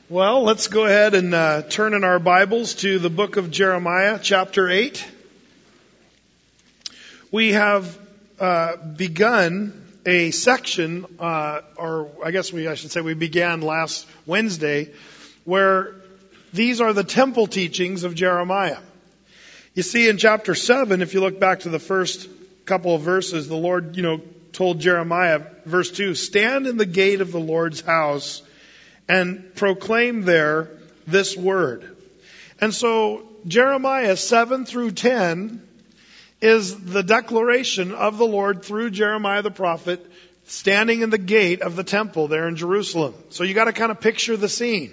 Well, let's go ahead and turn in our Bibles to the book of Jeremiah, chapter 8. We have begun a section, we began last Wednesday, where these are the temple teachings of Jeremiah. You see, in chapter 7, if you look back to the first couple of verses, the Lord, told Jeremiah, verse 2, "Stand in the gate of the Lord's house and proclaim there this word." And so Jeremiah 7 through 10 is the declaration of the Lord through Jeremiah the prophet standing in the gate of the temple there in Jerusalem. So you got to kind of picture the scene.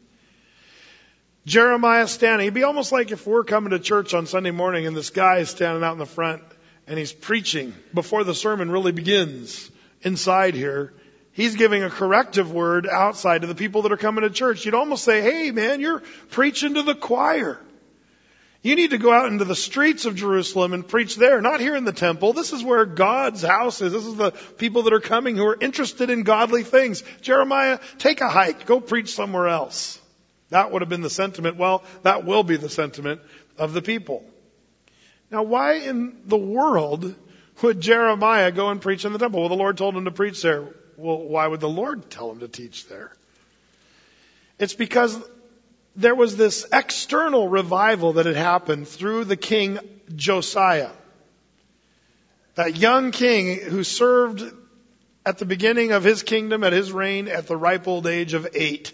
Jeremiah standing. It'd be almost like if we're coming to church on Sunday morning and this guy is standing out in the front and he's preaching before the sermon really begins inside here. He's giving a corrective word outside to the people that are coming to church. You'd almost say, "Hey man, you're preaching to the choir. You need to go out into the streets of Jerusalem and preach there, not here in the temple. This is where God's house is. This is the people that are coming who are interested in godly things. Jeremiah, take a hike. Go preach somewhere else." That would have been the sentiment. Well, that will be the sentiment of the people. Now, why in the world would Jeremiah go and preach in the temple? Well, the Lord told him to preach there. Well, why would the Lord tell him to teach there? It's because there was this external revival that had happened through the king Josiah. That young king who served at the beginning of his kingdom, at his reign, at the ripe old age of 8.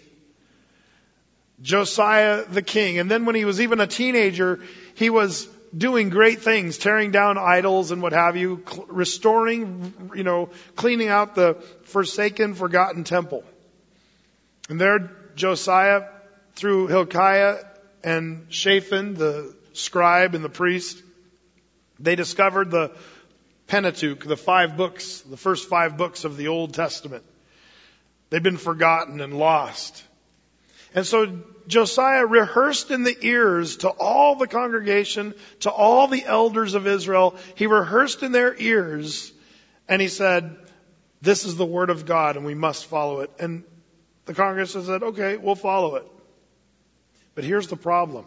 Josiah the king. And then when he was even a teenager, he was doing great things, tearing down idols and what have you, restoring, cleaning out the forsaken, forgotten temple. And there Josiah, through Hilkiah and Shaphan, the scribe and the priest, they discovered the Pentateuch, the 5 books, the first 5 books of the Old Testament. They'd been forgotten and lost. And so Josiah rehearsed in the ears to all the congregation, to all the elders of Israel. He rehearsed in their ears and he said, "This is the word of God and we must follow it." And the congregation said, "Okay, we'll follow it." But here's the problem.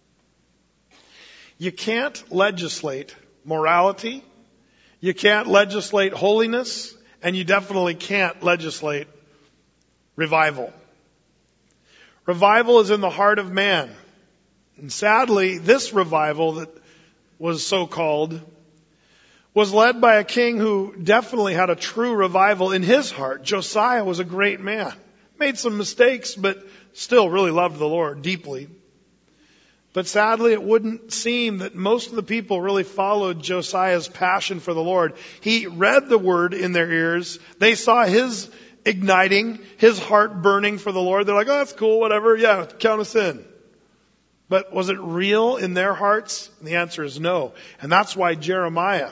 You can't legislate morality. You can't legislate holiness. And you definitely can't legislate revival. Revival is in the heart of man. And sadly, this revival that was so called was led by a king who definitely had a true revival in his heart. Josiah was a great man. Made some mistakes, but still really loved the Lord deeply. But sadly, it wouldn't seem that most of the people really followed Josiah's passion for the Lord. He read the word in their ears. They saw his igniting, his heart burning for the Lord. They're like, "Oh, that's cool, whatever. Yeah, count us in." But was it real in their hearts? And the answer is no. And that's why Jeremiah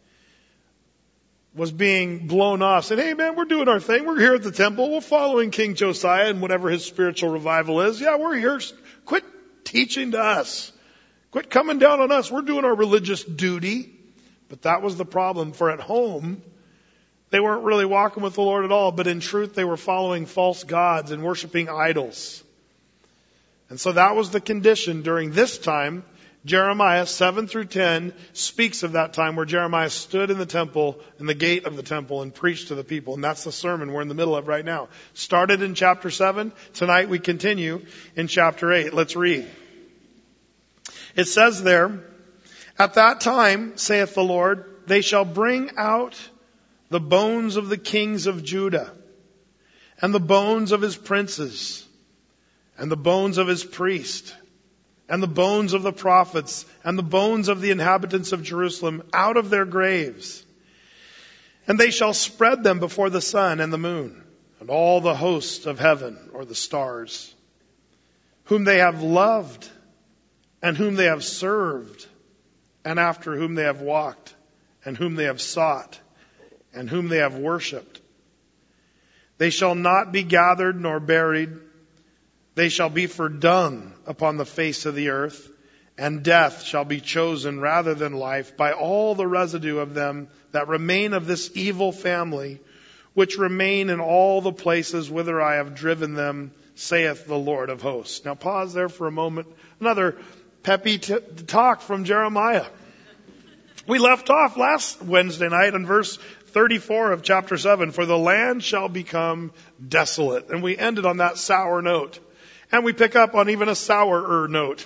was being blown off, saying, "Hey man, we're doing our thing. We're here at the temple. We're following King Josiah and whatever his spiritual revival is. Yeah, we're here. Quit teaching to us. Quit coming down on us. We're doing our religious duty." But that was the problem, for at home, they weren't really walking with the Lord at all, but in truth they were following false gods and worshiping idols. And so that was the condition during this time. Jeremiah 7 through 10 speaks of that time where Jeremiah stood in the temple, in the gate of the temple, and preached to the people. And that's the sermon we're in the middle of right now. Started in chapter 7. Tonight we continue in chapter 8. Let's read. It says there, "At that time, saith the Lord, they shall bring out the bones of the kings of Judah, and the bones of his princes, and the bones of his priests, and the bones of the prophets, and the bones of the inhabitants of Jerusalem out of their graves. And they shall spread them before the sun and the moon, and all the hosts of heaven, or the stars, whom they have loved, and whom they have served, and after whom they have walked, and whom they have sought, and whom they have worshipped. They shall not be gathered nor buried. They shall be for dung upon the face of the earth, and death shall be chosen rather than life by all the residue of them that remain of this evil family, which remain in all the places whither I have driven them, saith the Lord of hosts. Now pause there for a moment. Another peppy talk from Jeremiah. We left off last Wednesday night on verse 34 of chapter 7. For the land shall become desolate. And we ended on that sour note. And we pick up on even a sourer note.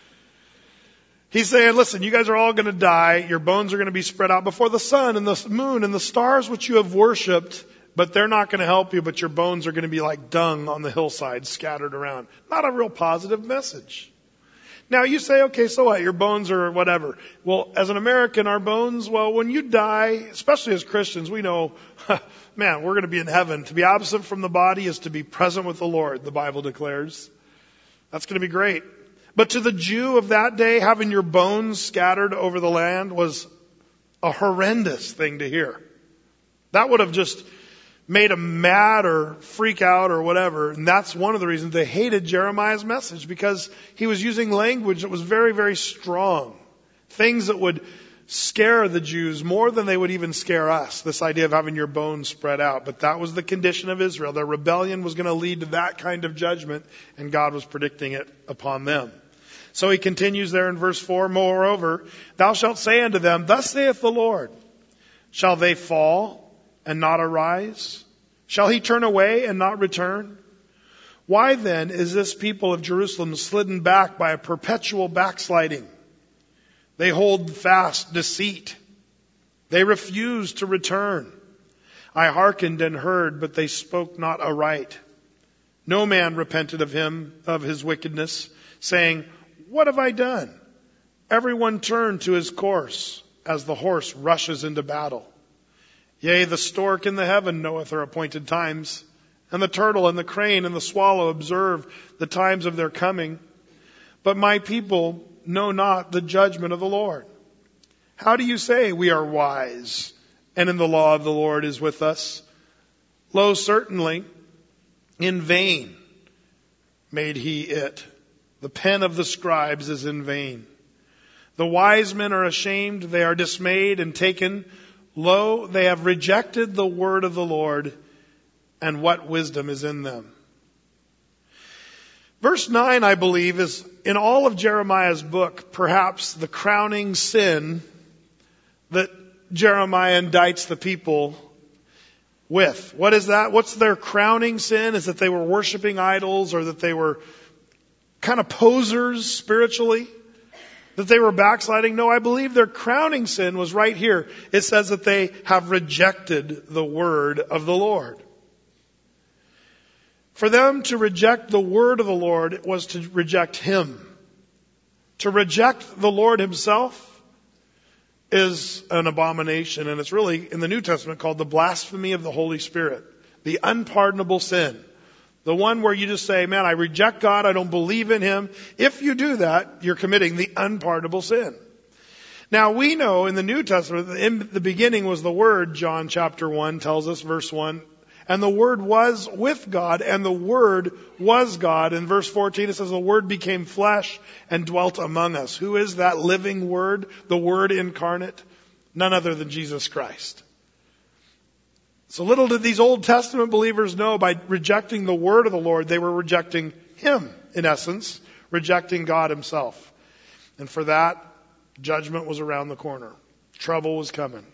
He's saying, listen, you guys are all going to die. Your bones are going to be spread out before the sun and the moon and the stars which you have worshipped. But they're not going to help you, but your bones are going to be like dung on the hillside scattered around. Not a real positive message. Now you say, okay, so what? Your bones are whatever. Well, as an American, our bones, well, when you die, especially as Christians, we know, man, we're going to be in heaven. To be absent from the body is to be present with the Lord, the Bible declares. That's going to be great. But to the Jew of that day, having your bones scattered over the land was a horrendous thing to hear. That would have just made them mad or freak out or whatever. And that's one of the reasons they hated Jeremiah's message, because he was using language that was very, very strong. Things that would scare the Jews more than they would even scare us. This idea of having your bones spread out. But that was the condition of Israel. Their rebellion was going to lead to that kind of judgment, and God was predicting it upon them. So he continues there in verse 4, moreover, thou shalt say unto them, thus saith the Lord, shall they fall and not arise? Shall he turn away and not return? Why then is this people of Jerusalem slidden back by a perpetual backsliding? They hold fast deceit. They refuse to return. I hearkened and heard, but they spoke not aright. No man repented of him, of his wickedness, saying, what have I done? Everyone turned to his course as the horse rushes into battle. Yea, the stork in the heaven knoweth her appointed times, and the turtle and the crane and the swallow observe the times of their coming. But my people know not the judgment of the Lord. How do you say we are wise, and in the law of the Lord is with us? Lo, certainly, in vain made he it. The pen of the scribes is in vain. The wise men are ashamed, they are dismayed and taken. Lo, they have rejected the word of the Lord, and what wisdom is in them. Verse 9, I believe, is in all of Jeremiah's book, perhaps the crowning sin that Jeremiah indicts the people with. What is that? What's their crowning sin? Is that they were worshiping idols, or that they were kind of posers spiritually? That they were backsliding? No, I believe their crowning sin was right here. It says that they have rejected the word of the Lord. For them to reject the word of the Lord was to reject Him. To reject the Lord Himself is an abomination, and it's really in the New Testament called the blasphemy of the Holy Spirit. The unpardonable sin. The one where you just say, man, I reject God, I don't believe in Him. If you do that, you're committing the unpardonable sin. Now we know in the New Testament, in the beginning was the Word, John chapter 1 tells us, verse 1. And the Word was with God, and the Word was God. In verse 14 it says, the Word became flesh and dwelt among us. Who is that living Word, the Word incarnate? None other than Jesus Christ. So little did these Old Testament believers know, by rejecting the word of the Lord, they were rejecting Him, in essence, rejecting God Himself. And for that, judgment was around the corner. Trouble was coming.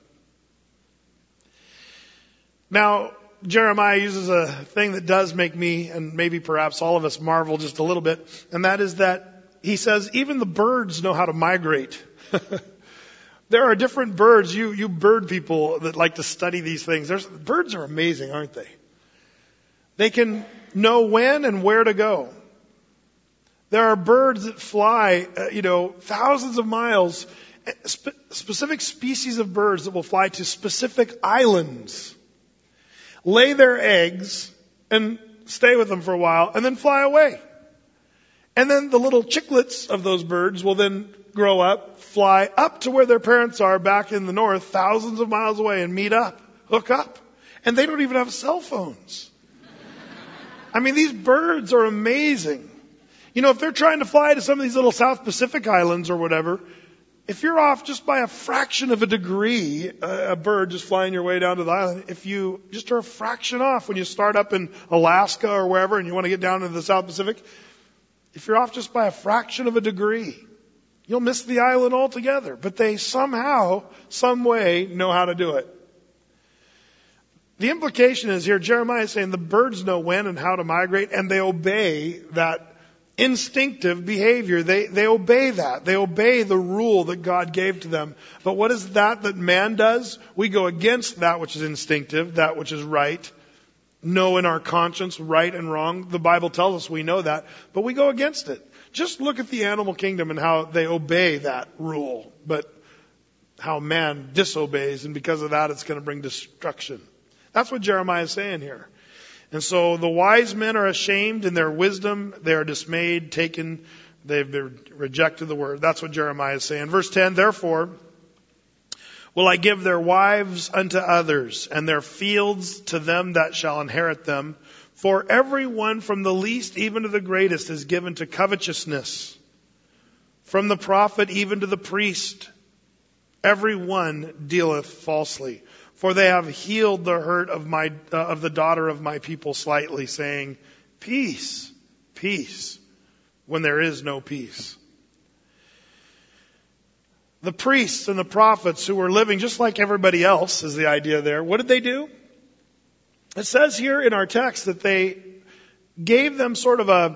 Now, Jeremiah uses a thing that does make me, and maybe perhaps all of us, marvel just a little bit, and that is that he says even the birds know how to migrate. There are different birds, you bird people that like to study these things. Birds are amazing, aren't they? They can know when and where to go. There are birds that fly, thousands of miles, specific species of birds that will fly to specific islands, lay their eggs and stay with them for a while, and then fly away. And then the little chicklets of those birds will then grow up, fly up to where their parents are back in the north, thousands of miles away, and meet up, hook up. And they don't even have cell phones. I mean, these birds are amazing. If they're trying to fly to some of these little South Pacific islands or whatever, if you're off just by a fraction of a degree, a bird just flying your way down to the island, if you just are a fraction off when you start up in Alaska or wherever and you want to get down into the South Pacific, if you're off just by a fraction of a degree, you'll miss the island altogether. But they somehow, some way know how to do it. The implication is here, Jeremiah is saying the birds know when and how to migrate, and they obey that instinctive behavior. They obey that. They obey the rule that God gave to them. But what is that man does? We go against that which is instinctive, that which is right. Know in our conscience right and wrong. The Bible tells us we know that, but we go against it. Just look at the animal kingdom and how they obey that rule, but how man disobeys, and because of that it's going to bring destruction. That's what Jeremiah is saying here. And so the wise men are ashamed in their wisdom. They are dismayed, taken. They've rejected the word. That's what Jeremiah is saying. Verse 10, therefore will I give their wives unto others, and their fields to them that shall inherit them. For everyone from the least even to the greatest is given to covetousness. From the prophet even to the priest, every one dealeth falsely. For they have healed the hurt of the daughter of my people slightly, saying, peace, peace, when there is no peace. The priests and the prophets who were living just like everybody else is the idea there. What did they do? It says here in our text that they gave them sort of a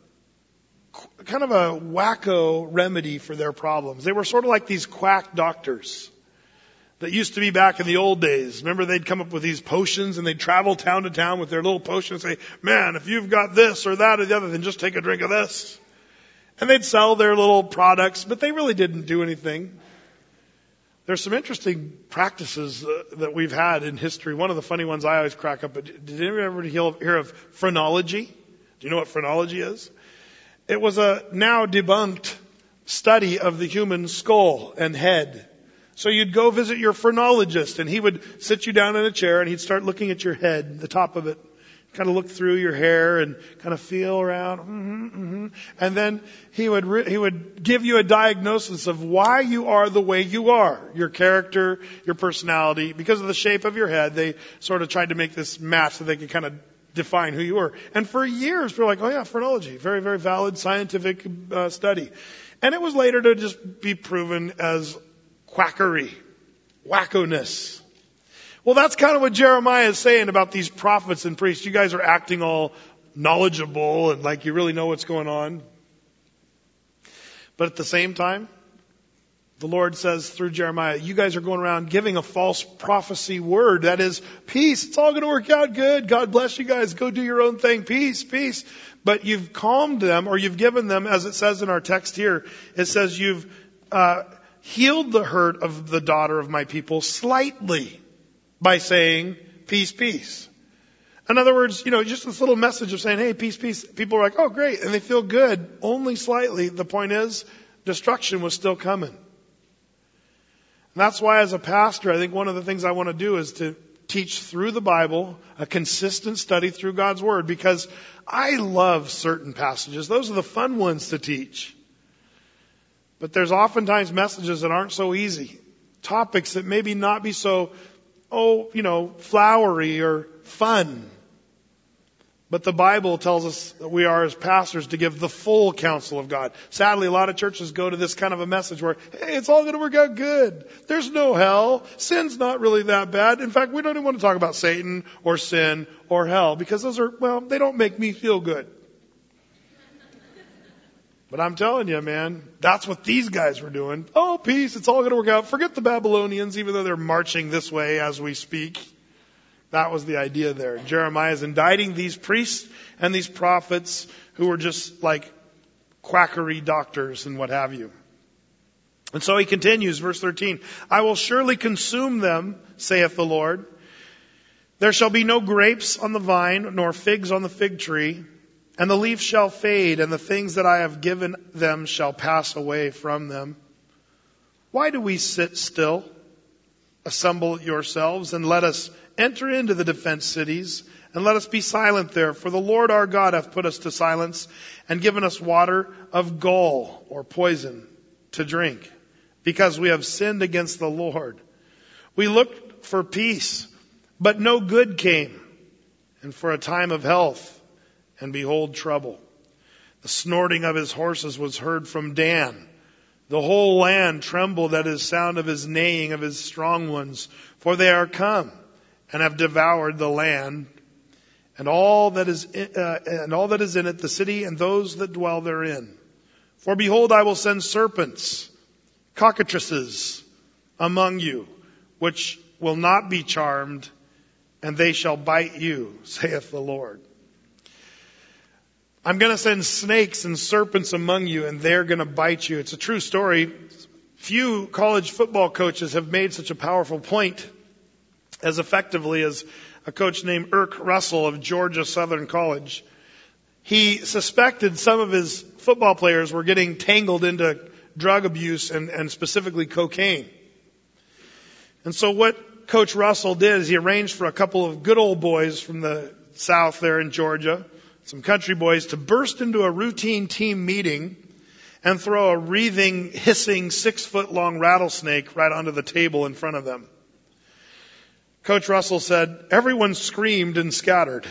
kind of a wacko remedy for their problems. They were sort of like these quack doctors that used to be back in the old days. Remember, they'd come up with these potions and they'd travel town to town with their little potions and say, man, if you've got this or that or the other, then just take a drink of this. And they'd sell their little products, but they really didn't do anything. There's some interesting practices that we've had in history. One of the funny ones I always crack up, did anyone ever hear of phrenology? Do you know what phrenology is? It was a now debunked study of the human skull and head. So you'd go visit your phrenologist, and he would sit you down in a chair, and he'd start looking at your head, the top of it, kind of look through your hair and kind of feel around. And then he would give you a diagnosis of why you are the way you are, your character, your personality. Because of the shape of your head, they sort of tried to make this match so they could kind of define who you were. And for years, we're like, oh yeah, phrenology, very, very valid scientific study. And it was later to just be proven as quackery, wackoness. Well, that's kind of what Jeremiah is saying about these prophets and priests. You guys are acting all knowledgeable and like you really know what's going on. But at the same time, the Lord says through Jeremiah, you guys are going around giving a false prophecy word. That is, peace. It's all going to work out good. God bless you guys. Go do your own thing. Peace, peace. But you've calmed them, or you've given them, as it says in our text here, it says you've healed the hurt of the daughter of my people slightly by saying, peace, peace. In other words, just this little message of saying, hey, peace, peace. People are like, oh, great. And they feel good, only slightly. The point is, destruction was still coming. And that's why as a pastor, I think one of the things I want to do is to teach through the Bible, a consistent study through God's Word, because I love certain passages. Those are the fun ones to teach. But there's oftentimes messages that aren't so easy. Topics that maybe not be so, flowery or fun. But the Bible tells us that we are as pastors to give the full counsel of God. Sadly, a lot of churches go to this kind of a message where, hey, it's all going to work out good. There's no hell. Sin's not really that bad. In fact, we don't even want to talk about Satan or sin or hell because those are, they don't make me feel good. But I'm telling you, man, that's what these guys were doing. Oh, peace, it's all going to work out. Forget the Babylonians, even though they're marching this way as we speak. That was the idea there. Jeremiah is indicting these priests and these prophets who were just like quackery doctors and what have you. And so he continues, verse 13, I will surely consume them, saith the Lord. There shall be no grapes on the vine, nor figs on the fig tree. And the leaf shall fade, and the things that I have given them shall pass away from them. Why do we sit still? Assemble yourselves, and let us enter into the defense cities, and let us be silent there. For the Lord our God hath put us to silence, and given us water of gall, or poison, to drink. because we have sinned against the Lord. We looked for peace, but no good came, and for a time of health, and behold trouble. The snorting of his horses was heard from Dan. The whole land trembled at his sound of his neighing of his strong ones, for they are come and have devoured the land and all that is in it, the city and those that dwell therein. For behold, I will send serpents, cockatrices among you, which will not be charmed, and they shall bite you, saith the Lord. I'm going to send snakes and serpents among you, and they're going to bite you. It's a true story. Few college football coaches have made such a powerful point as effectively as a coach named Irk Russell of Georgia Southern College. He suspected some of his football players were getting tangled into drug abuse and specifically cocaine. And so what Coach Russell did is he arranged for a couple of good old boys from the South there in Georgia, some country boys, to burst into a routine team meeting and throw a wreathing, hissing, 6-foot-long rattlesnake right onto the table in front of them. Coach Russell said, everyone screamed and scattered.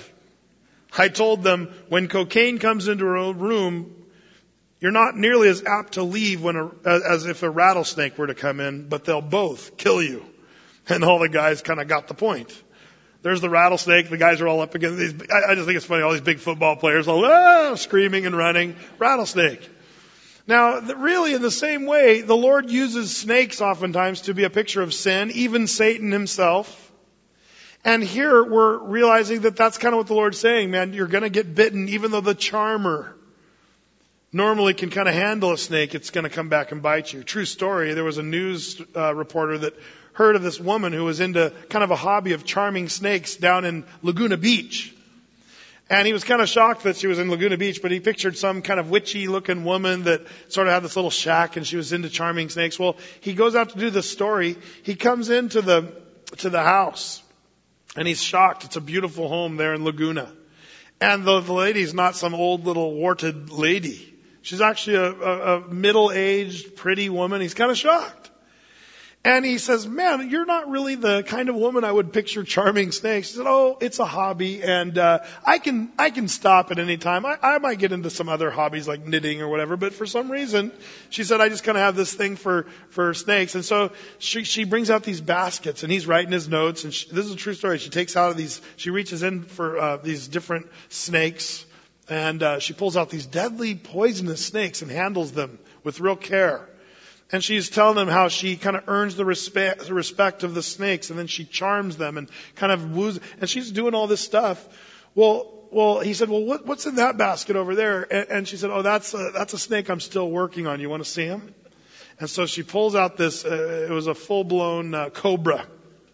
I told them, when cocaine comes into a room, you're not nearly as apt to leave as if a rattlesnake were to come in, but they'll both kill you. And all the guys kind of got the point. There's the rattlesnake. The guys are all up against these. I just think it's funny. All these big football players all screaming and running. Rattlesnake. Now, really in the same way, the Lord uses snakes oftentimes to be a picture of sin, even Satan himself. And here we're realizing that that's kind of what the Lord's saying, man. You're going to get bitten, even though the charmer normally can kind of handle a snake, it's going to come back and bite you. True story. There was a news reporter that heard of this woman who was into kind of a hobby of charming snakes down in Laguna Beach. And he was kind of shocked that she was in Laguna Beach, but he pictured some kind of witchy looking woman that sort of had this little shack and she was into charming snakes. Well, he goes out to do this story. He comes into the house and he's shocked. It's a beautiful home there in Laguna. And the lady's not some old little warted lady. She's actually a middle-aged, pretty woman. He's kind of shocked. And he says, man, you're not really the kind of woman I would picture charming snakes. He said, oh, it's a hobby, and I can stop at any time. I might get into some other hobbies like knitting or whatever, but for some reason, she said, I just kind of have this thing for snakes. And so she brings out these baskets, and he's writing his notes, and this is a true story. She takes out of these, she reaches in for these different snakes, and she pulls out these deadly poisonous snakes and handles them with real care. And she's telling them how she kind of earns the respect of the snakes, and then she charms them and kind of woos, and she's doing all this stuff. Well, he said, well, what's in that basket over there? And she said, oh, that's a snake I'm still working on. You want to see him? And so she pulls out this, it was a full-blown cobra.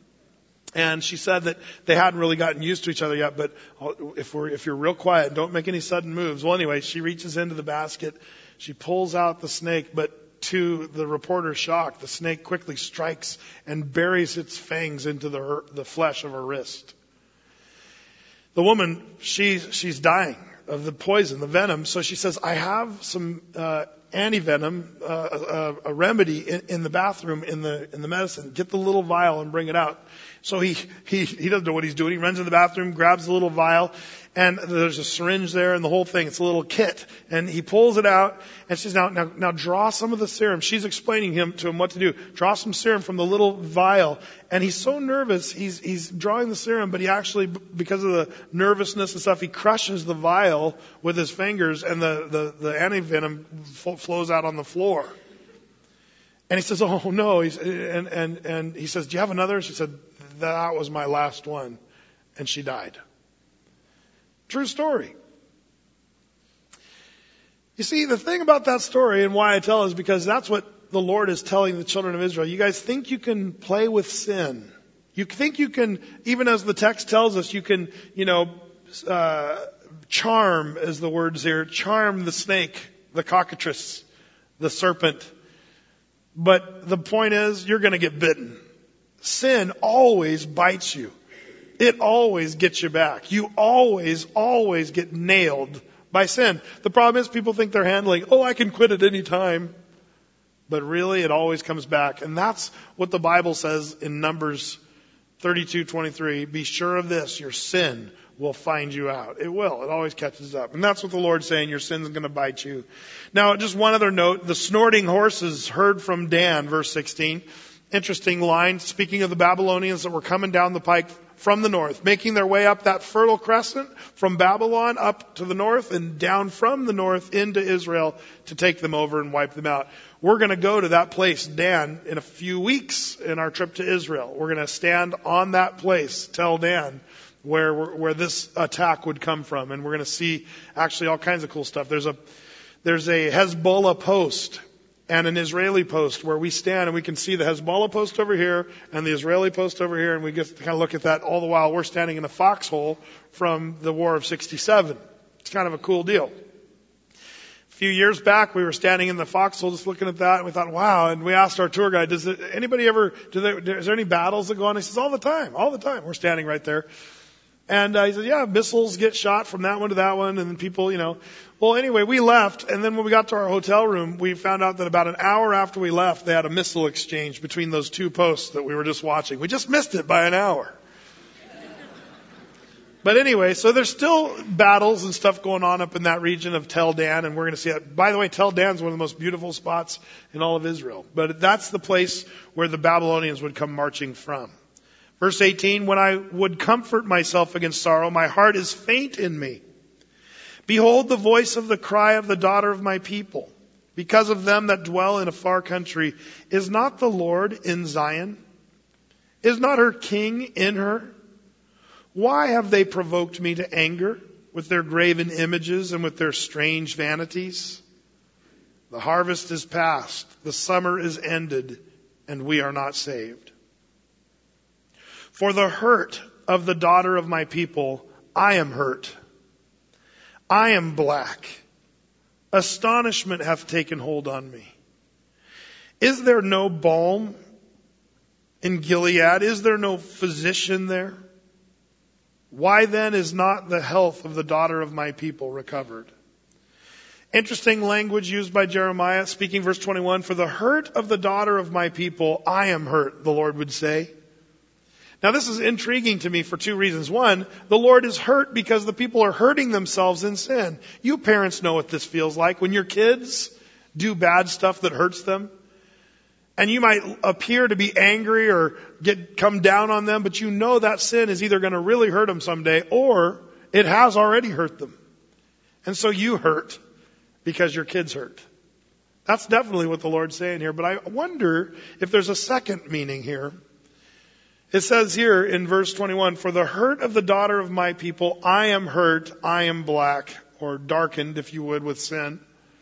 And she said that they hadn't really gotten used to each other yet, but if you're real quiet, don't make any sudden moves. Well, anyway, she reaches into the basket, she pulls out the snake, but to the reporter's shock, the snake quickly strikes and buries its fangs into the flesh of her wrist. The woman, she's dying of the poison, the venom. So she says, I have some anti-venom, a remedy in the bathroom in the medicine. Get the little vial and bring it out. So he doesn't know what he's doing. He runs in the bathroom, grabs the little vial, and there's a syringe there and the whole thing. It's a little kit. And he pulls it out and says, now draw some of the serum. She's explaining to him what to do. Draw some serum from the little vial. And he's so nervous, he's drawing the serum, but he actually, because of the nervousness and stuff, he crushes the vial with his fingers, and the anti-venom flows out on the floor. And he says, oh no. And he says, do you have another? She said, that was my last one. And she died. True story. You see, the thing about that story and why I tell is because that's what the Lord is telling the children of Israel. You guys think you can play with sin. You think you can, even as the text tells us, you can, charm, as the words here, charm the snake, the cockatrice, the serpent. But the point is, you're going to get bitten. Sin always bites you. It always gets you back. You always get nailed by sin. The problem is people think they're handling, I can quit at any time. But really, it always comes back. And that's what the Bible says in Numbers 32:23. Be sure of this, your sin will find you out. It will. It always catches up. And that's what the Lord's saying. Your sin's going to bite you. Now, just one other note. The snorting horses heard from Dan, verse 16. Interesting line. Speaking of the Babylonians that were coming down the pike from the north, making their way up that Fertile Crescent from Babylon up to the north and down from the north into Israel to take them over and wipe them out. We're going to go to that place, Dan, in a few weeks in our trip to Israel. We're going to stand on that place, Tel Dan, where this attack would come from. And we're going to see actually all kinds of cool stuff. There's a Hezbollah post and an Israeli post where we stand and we can see the Hezbollah post over here and the Israeli post over here, and we get to kind of look at that all the while we're standing in a foxhole from the War of 67. It's kind of a cool deal. A few years back, we were standing in the foxhole just looking at that, and we thought, wow, and we asked our tour guide, is there any battles that go on? He says, all the time. We're standing right there. And he said, yeah, missiles get shot from that one to that one, and then people, Well, anyway, we left, and then when we got to our hotel room, we found out that about an hour after we left, they had a missile exchange between those two posts that we were just watching. We just missed it by an hour. But anyway, so there's still battles and stuff going on up in that region of Tel Dan, and we're going to see it. By the way, Tel Dan is one of the most beautiful spots in all of Israel. But that's the place where the Babylonians would come marching from. Verse 18, when I would comfort myself against sorrow, my heart is faint in me. Behold the voice of the cry of the daughter of my people. Because of them that dwell in a far country, is not the Lord in Zion? Is not her king in her? Why have they provoked me to anger with their graven images and with their strange vanities? The harvest is past, the summer is ended, and we are not saved. For the hurt of the daughter of my people, I am hurt. I am black. Astonishment hath taken hold on me. Is there no balm in Gilead? Is there no physician there? Why then is not the health of the daughter of my people recovered? Interesting language used by Jeremiah, speaking verse 21, for the hurt of the daughter of my people, I am hurt, the Lord would say. Now this is intriguing to me for two reasons. One, the Lord is hurt because the people are hurting themselves in sin. You parents know what this feels like when your kids do bad stuff that hurts them. And you might appear to be angry or come down on them, but you know that sin is either going to really hurt them someday or it has already hurt them. And so you hurt because your kids hurt. That's definitely what the Lord's saying here. But I wonder if there's a second meaning here. It says here in verse 21, for the hurt of the daughter of my people, I am hurt, I am black, or darkened, if you would, with sin.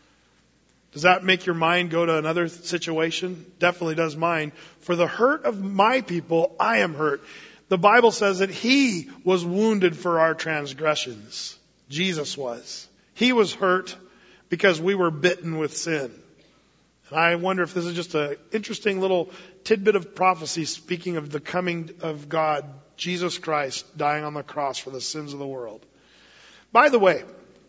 Does that make your mind go to another situation? Definitely does mine. For the hurt of my people, I am hurt. The Bible says that He was wounded for our transgressions. Jesus was. He was hurt because we were bitten with sin. And I wonder if this is just an interesting little tidbit of prophecy speaking of the coming of God, Jesus Christ, dying on the cross for the sins of the world. By the way,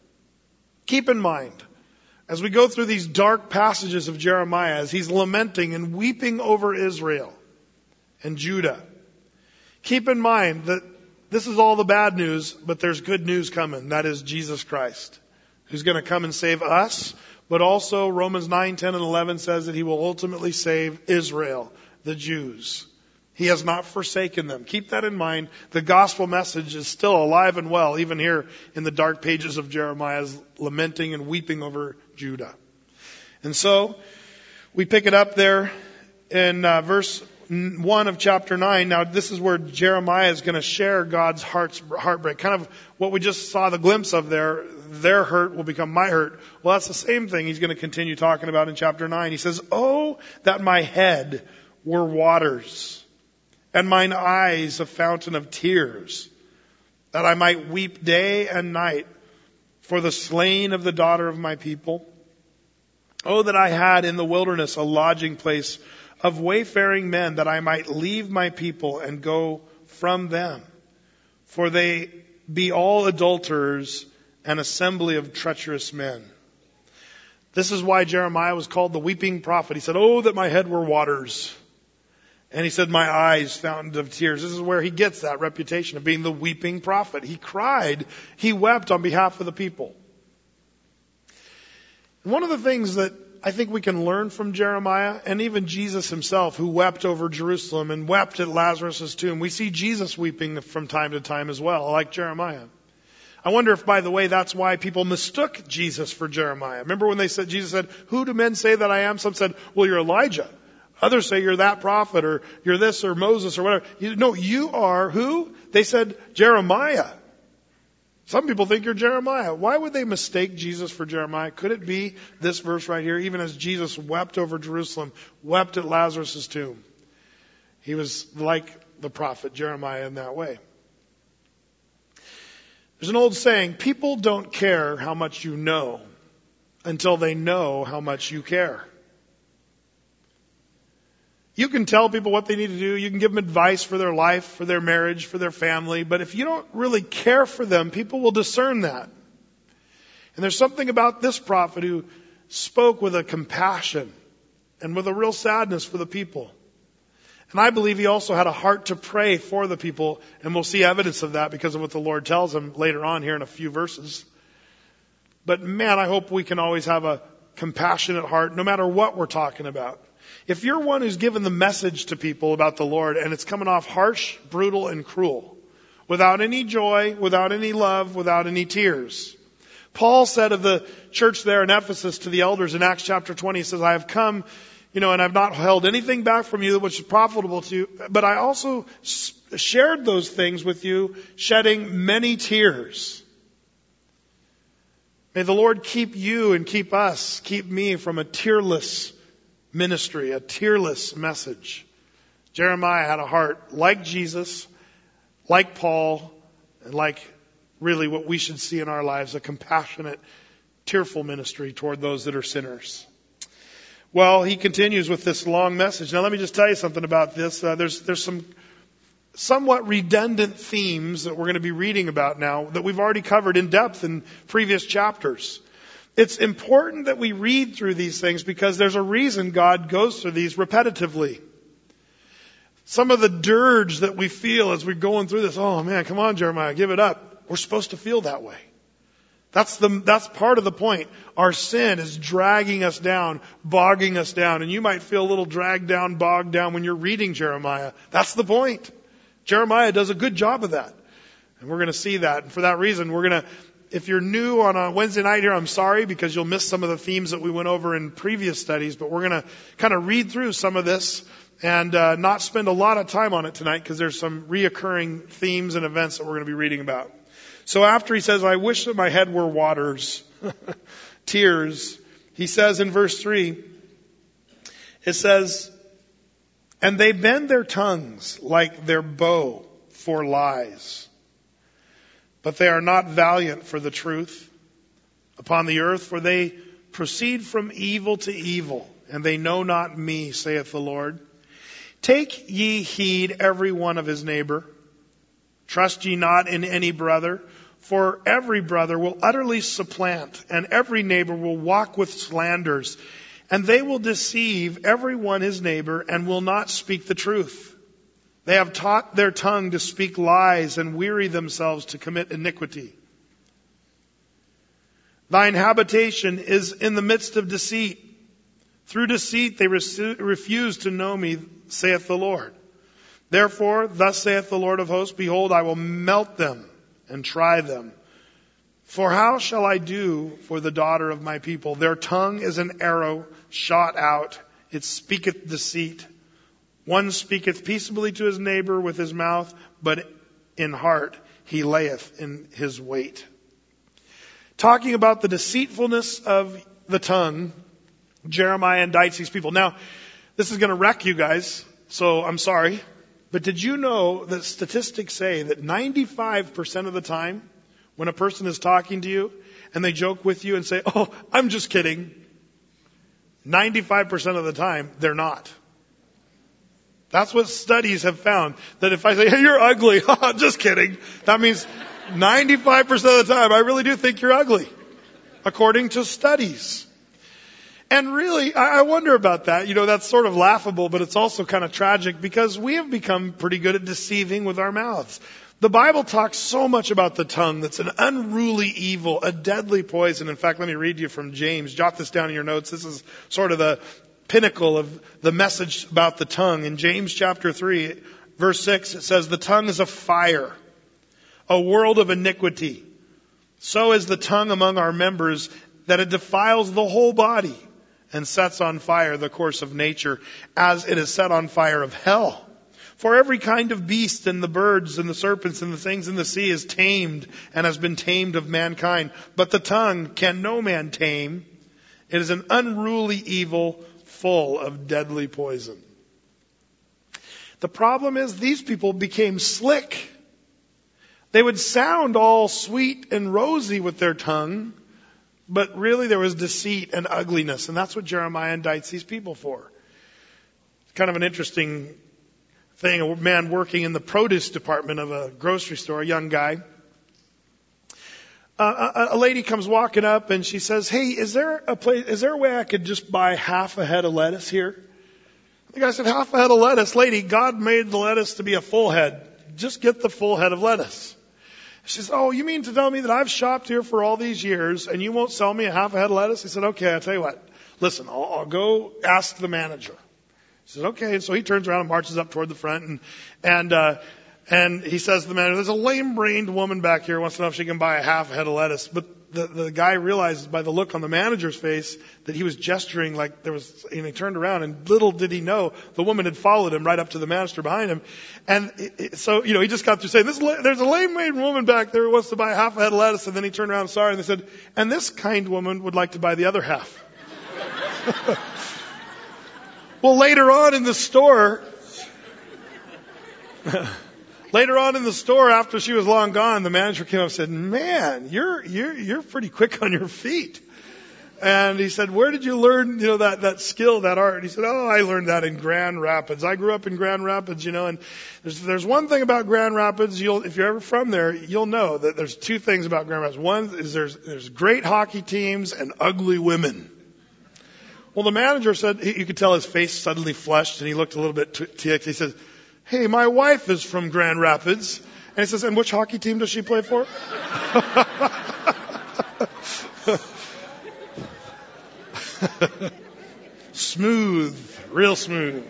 keep in mind, as we go through these dark passages of Jeremiah, as he's lamenting and weeping over Israel and Judah, keep in mind that this is all the bad news, but there's good news coming. That is Jesus Christ, who's going to come and save us. But also Romans 9, 10, and 11 says that He will ultimately save Israel, the Jews. He has not forsaken them. Keep that in mind. The gospel message is still alive and well, even here in the dark pages of Jeremiah's lamenting and weeping over Judah. And so we pick it up there in verse 1 of chapter 9. Now this is where Jeremiah is going to share God's heartbreak. Kind of what we just saw the glimpse of there. Their hurt will become my hurt. Well, that's the same thing he's going to continue talking about in chapter 9. He says, oh, that my head were waters, and mine eyes a fountain of tears, that I might weep day and night for the slain of the daughter of my people. Oh, that I had in the wilderness a lodging place of wayfaring men, that I might leave my people and go from them. For they be all adulterers, an assembly of treacherous men. This is why Jeremiah was called the weeping prophet. He said, "Oh, that my head were waters." And he said, "My eyes, fountains of tears." This is where he gets that reputation of being the weeping prophet. He cried, he wept on behalf of the people. And one of the things that I think we can learn from Jeremiah, and even Jesus himself, who wept over Jerusalem and wept at Lazarus' tomb, we see Jesus weeping from time to time as well, like Jeremiah. I wonder if, by the way, that's why people mistook Jesus for Jeremiah. Remember when Jesus said, "Who do men say that I am?" Some said, "Well, you're Elijah." Others say you're that prophet, or you're this, or Moses, or whatever. No, you are who? They said Jeremiah. Some people think you're Jeremiah. Why would they mistake Jesus for Jeremiah? Could it be this verse right here? Even as Jesus wept over Jerusalem, wept at Lazarus' tomb. He was like the prophet Jeremiah in that way. There's an old saying, people don't care how much you know until they know how much you care. You can tell people what they need to do. You can give them advice for their life, for their marriage, for their family. But if you don't really care for them, people will discern that. And there's something about this prophet who spoke with a compassion and with a real sadness for the people. And I believe he also had a heart to pray for the people. And we'll see evidence of that because of what the Lord tells him later on here in a few verses. But man, I hope we can always have a compassionate heart no matter what we're talking about. If you're one who's given the message to people about the Lord and it's coming off harsh, brutal, and cruel, without any joy, without any love, without any tears. Paul said of the church there in Ephesus to the elders in Acts chapter 20, he says, "I have come, and I've not held anything back from you which is profitable to you, but I also shared those things with you, shedding many tears." May the Lord keep you and keep us, keep me from a tearless ministry, a tearless message. Jeremiah had a heart like Jesus, like Paul, and like really what we should see in our lives, a compassionate, tearful ministry toward those that are sinners. Well, he continues with this long message. Now let me just tell you something about this. There's some somewhat redundant themes that we're going to be reading about now that we've already covered in depth in previous chapters. It's important that we read through these things because there's a reason God goes through these repetitively. Some of the dirge that we feel as we're going through this, "Oh man, come on Jeremiah, give it up." We're supposed to feel that way. That's part of the point. Our sin is dragging us down, bogging us down. And you might feel a little dragged down, bogged down when you're reading Jeremiah. That's the point. Jeremiah does a good job of that. And we're going to see that. And for that reason, if you're new on a Wednesday night here, I'm sorry because you'll miss some of the themes that we went over in previous studies. But we're going to kind of read through some of this and not spend a lot of time on it tonight because there's some reoccurring themes and events that we're going to be reading about. So after he says, "I wish that my head were waters," tears, he says in verse 3, it says, "And they bend their tongues like their bow for lies. But they are not valiant for the truth upon the earth, for they proceed from evil to evil, and they know not me, saith the Lord. Take ye heed every one of his neighbor. Trust ye not in any brother, for every brother will utterly supplant, and every neighbor will walk with slanders, and they will deceive every one his neighbor, and will not speak the truth. They have taught their tongue to speak lies, and weary themselves to commit iniquity. Thine habitation is in the midst of deceit. Through deceit they refuse to know me, saith the Lord. Therefore, thus saith the Lord of hosts, Behold, I will melt them and try them. For how shall I do for the daughter of my people? Their tongue is an arrow shot out. It speaketh deceit. One speaketh peaceably to his neighbor with his mouth, but in heart he layeth in his weight. Talking about the deceitfulness of the tongue, Jeremiah indicts these people. Now, this is going to wreck you guys, so I'm sorry. But did you know that statistics say that 95% of the time when a person is talking to you and they joke with you and say, "Oh, I'm just kidding," 95% of the time they're not. That's what studies have found. That if I say, "Hey, you're ugly," just kidding, that means 95% of the time I really do think you're ugly, according to studies. And really, I wonder about that. That's sort of laughable, but it's also kind of tragic because we have become pretty good at deceiving with our mouths. The Bible talks so much about the tongue that's an unruly evil, a deadly poison. In fact, let me read you from James. Jot this down in your notes. This is sort of the pinnacle of the message about the tongue. In James chapter 3, verse 6, it says, "The tongue is a fire, a world of iniquity. So is the tongue among our members, that it defiles the whole body and sets on fire the course of nature, as it is set on fire of hell. For every kind of beast and the birds and the serpents and the things in the sea is tamed and has been tamed of mankind. But the tongue can no man tame. It is an unruly evil full of deadly poison." The problem is these people became slick. They would sound all sweet and rosy with their tongue, but really there was deceit and ugliness. And that's what Jeremiah indicts these people for. It's kind of an interesting thing. A man working in the produce department of a grocery store, a young guy. A lady comes walking up and she says, "Hey, is there a way I could just buy half a head of lettuce here?" The guy said, "Half a head of lettuce? Lady, God made the lettuce to be a full head. Just get the full head of lettuce." She says, "Oh, you mean to tell me that I've shopped here for all these years and you won't sell me a half a head of lettuce?" He said, "Okay, I'll tell you what. Listen, I'll go ask the manager." He says, "Okay." And so he turns around and marches up toward the front and he says to the manager, "There's a lame-brained woman back here who wants to know if she can buy a half a head of lettuce." But the guy realized by the look on the manager's face that he was gesturing like there was, and he turned around and little did he know the woman had followed him right up to the manager behind him. And so, he just got through saying, "There's a lame-brained woman back there who wants to buy a half a head of lettuce." And then he turned around, sorry, and they said, "And this kind woman would like to buy the other half." Well, later on in the store, after she was long gone, the manager came up and said, "Man, you're pretty quick on your feet." And he said, "Where did you learn, that skill, that art?" And he said, "Oh, I learned that in Grand Rapids. I grew up in Grand Rapids, and there's one thing about Grand Rapids. If you're ever from there, you'll know that there's two things about Grand Rapids. One is there's great hockey teams and ugly women." Well, the manager said, you could tell his face suddenly flushed and he looked a little bit ticked. He said, "Hey, my wife is from Grand Rapids." And he says, "And which hockey team does she play for?" Smooth, real smooth.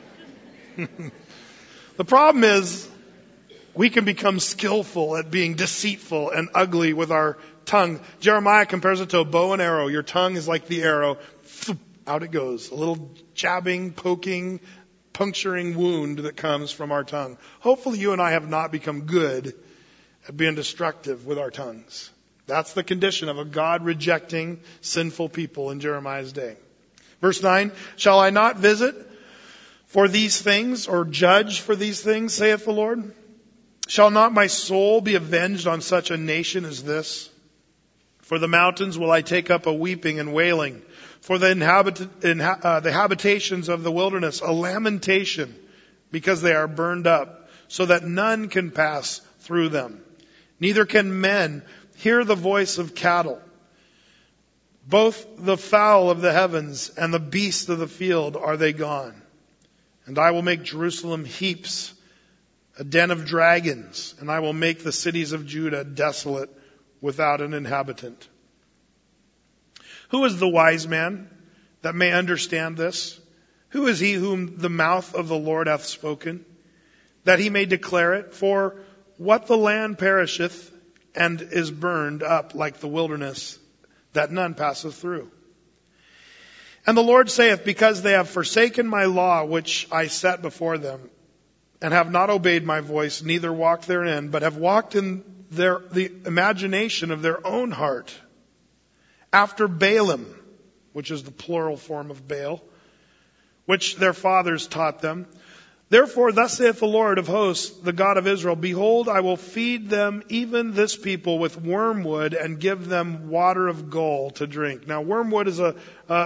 The problem is we can become skillful at being deceitful and ugly with our tongue. Jeremiah compares it to a bow and arrow. Your tongue is like the arrow. Out it goes. A little jabbing, poking, puncturing wound that comes from our tongue. Hopefully you and I have not become good at being destructive with our tongues. That's the condition of a God-rejecting, sinful people in Jeremiah's day. Verse 9, "Shall I not visit for these things, or judge for these things, saith the Lord? Shall not my soul be avenged on such a nation as this? For the mountains will I take up a weeping and wailing. For the habitations of the wilderness, a lamentation, because they are burned up, so that none can pass through them. Neither can men hear the voice of cattle. Both the fowl of the heavens and the beasts of the field are they gone. And I will make Jerusalem heaps, a den of dragons, and I will make the cities of Judah desolate without an inhabitant." Who is the wise man that may understand this? Who is he whom the mouth of the Lord hath spoken, that he may declare it? For what the land perisheth and is burned up like the wilderness, that none passeth through. And the Lord saith, because they have forsaken my law which I set before them, and have not obeyed my voice, neither walked therein, but have walked in the imagination of their own heart, after Balaam, which is the plural form of Baal, which their fathers taught them. Therefore, thus saith the Lord of hosts, the God of Israel, behold, I will feed them, even this people, with wormwood, and give them water of gall to drink. Now, wormwood is a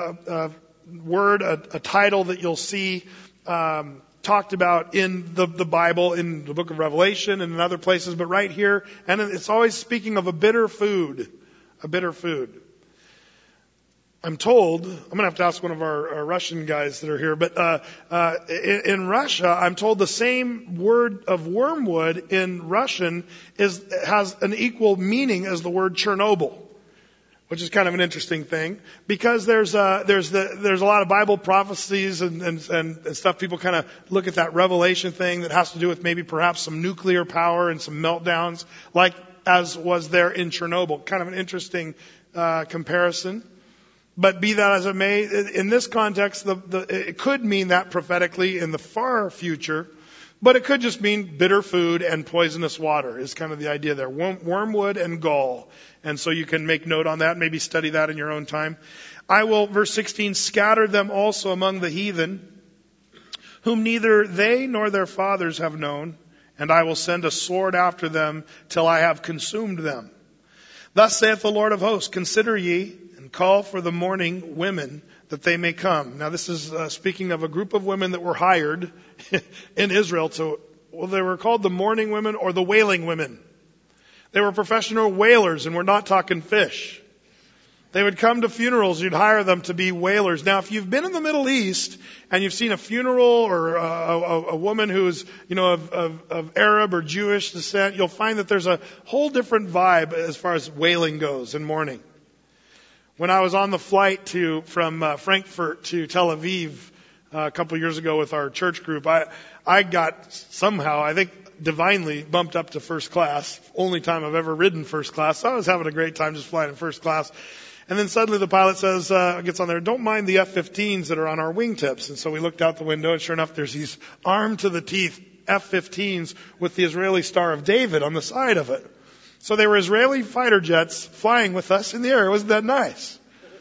title that you'll see talked about in the Bible, in the book of Revelation and in other places, but right here, and it's always speaking of a bitter food. A bitter food. I'm told, I'm going to have to ask one of our Russian guys that are here, but in Russia, I'm told the same word of wormwood in Russian has an equal meaning as the word Chernobyl, which is kind of an interesting thing, because there's a lot of Bible prophecies and stuff. People kind of look at that Revelation thing that has to do with maybe perhaps some nuclear power and some meltdowns, like as was there in Chernobyl. Kind of an interesting comparison. But be that as it may, in this context, it could mean that prophetically in the far future, but it could just mean bitter food and poisonous water is kind of the idea there. Wormwood and gall. And so you can make note on that, maybe study that in your own time. I will, verse 16, scatter them also among the heathen, whom neither they nor their fathers have known, and I will send a sword after them till I have consumed them. Thus saith the Lord of hosts, consider ye, and call for the mourning women, that they may come. Now this is speaking of a group of women that were hired in Israel they were called the mourning women or the wailing women. They were professional wailers, and we're not talking fish. They would come to funerals. You'd hire them to be wailers. Now, if you've been in the Middle East and you've seen a funeral or a woman who's, of Arab or Jewish descent, you'll find that there's a whole different vibe as far as wailing goes and mourning. When I was on the flight from Frankfurt to Tel Aviv a couple of years ago with our church group, I got somehow, I think, divinely bumped up to first class. Only time I've ever ridden first class. So I was having a great time just flying in first class. And then suddenly the pilot says, gets on there, don't mind the F-15s that are on our wingtips. And so we looked out the window, and sure enough, there's these armed to the teeth F-15s with the Israeli Star of David on the side of it. So they were Israeli fighter jets flying with us in the air. Wasn't that nice?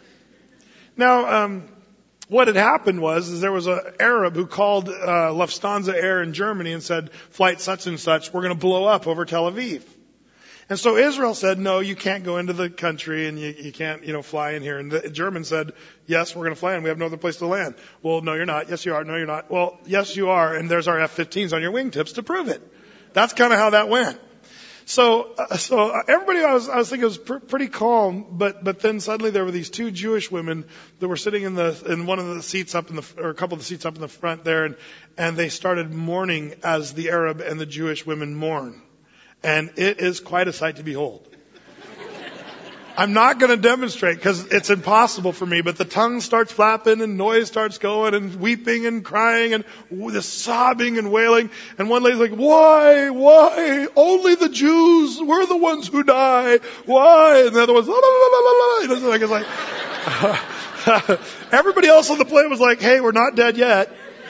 Now, what had happened was there was an Arab who called Lufthansa Air in Germany and said, flight such and such, we're going to blow up over Tel Aviv. And so Israel said, no, you can't go into the country and you can't, fly in here. And the Germans said, yes, we're going to fly in. We have no other place to land. Well, no, you're not. Yes, you are. No, you're not. Well, yes, you are. And there's our F-15s on your wingtips to prove it. That's kind of how that went. So everybody, I was thinking it was pretty calm, but then suddenly there were these two Jewish women that were sitting in one of the seats or a couple of the seats up in the front there, and they started mourning as the Arab and the Jewish women mourn. And it is quite a sight to behold. I'm not going to demonstrate because it's impossible for me, but the tongue starts flapping and noise starts going and weeping and crying and the sobbing and wailing. And one lady's like, why? Only the Jews, we're the ones who die. Why? And the other one's, la, la, la, la, la. It's like, everybody else on the plane was like, hey, we're not dead yet.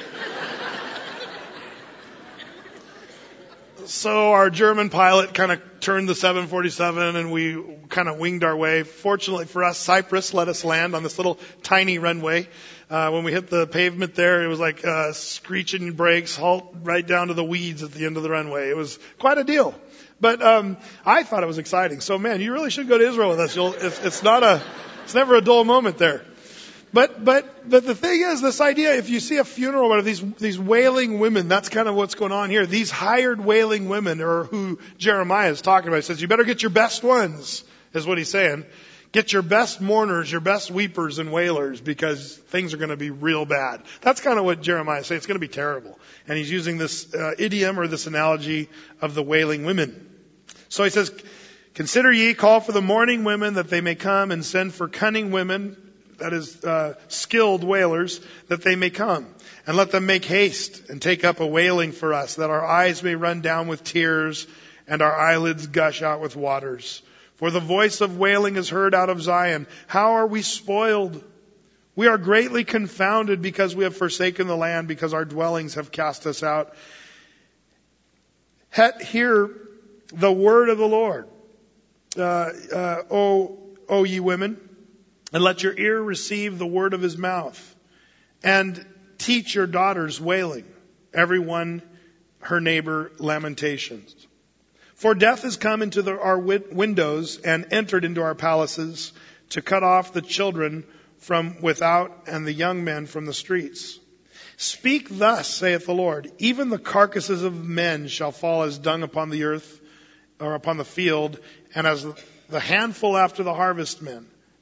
So our German pilot kind of turned the 747 and we kind of winged our way. Fortunately for us, Cyprus let us land on this little tiny runway. When we hit the pavement there, it was like screeching brakes, halt right down to the weeds at the end of the runway. It was quite a deal. But I thought it was exciting. So man, you really should go to Israel with us. It's never a dull moment there. But the thing is, this idea, if you see a funeral of these wailing women, that's kind of what's going on here. These hired wailing women are who Jeremiah is talking about. He says, you better get your best ones, is what he's saying. Get your best mourners, your best weepers and wailers, because things are going to be real bad. That's kind of what Jeremiah is saying. It's going to be terrible. And he's using this idiom or this analogy of the wailing women. So he says, consider ye, call for the mourning women that they may come, and send for cunning women, that is, skilled wailers, that they may come. And let them make haste and take up a wailing for us, that our eyes may run down with tears and our eyelids gush out with waters. For the voice of wailing is heard out of Zion. How are we spoiled? We are greatly confounded because we have forsaken the land, because our dwellings have cast us out. Hear the word of the Lord, O ye women. And let your ear receive the word of his mouth. And teach your daughters wailing, every one her neighbor lamentations. For death has come into our windows and entered into our palaces, to cut off the children from without and the young men from the streets. Speak thus, saith the Lord, even the carcasses of men shall fall as dung upon the earth, or upon the field, and as the handful after the harvestmen.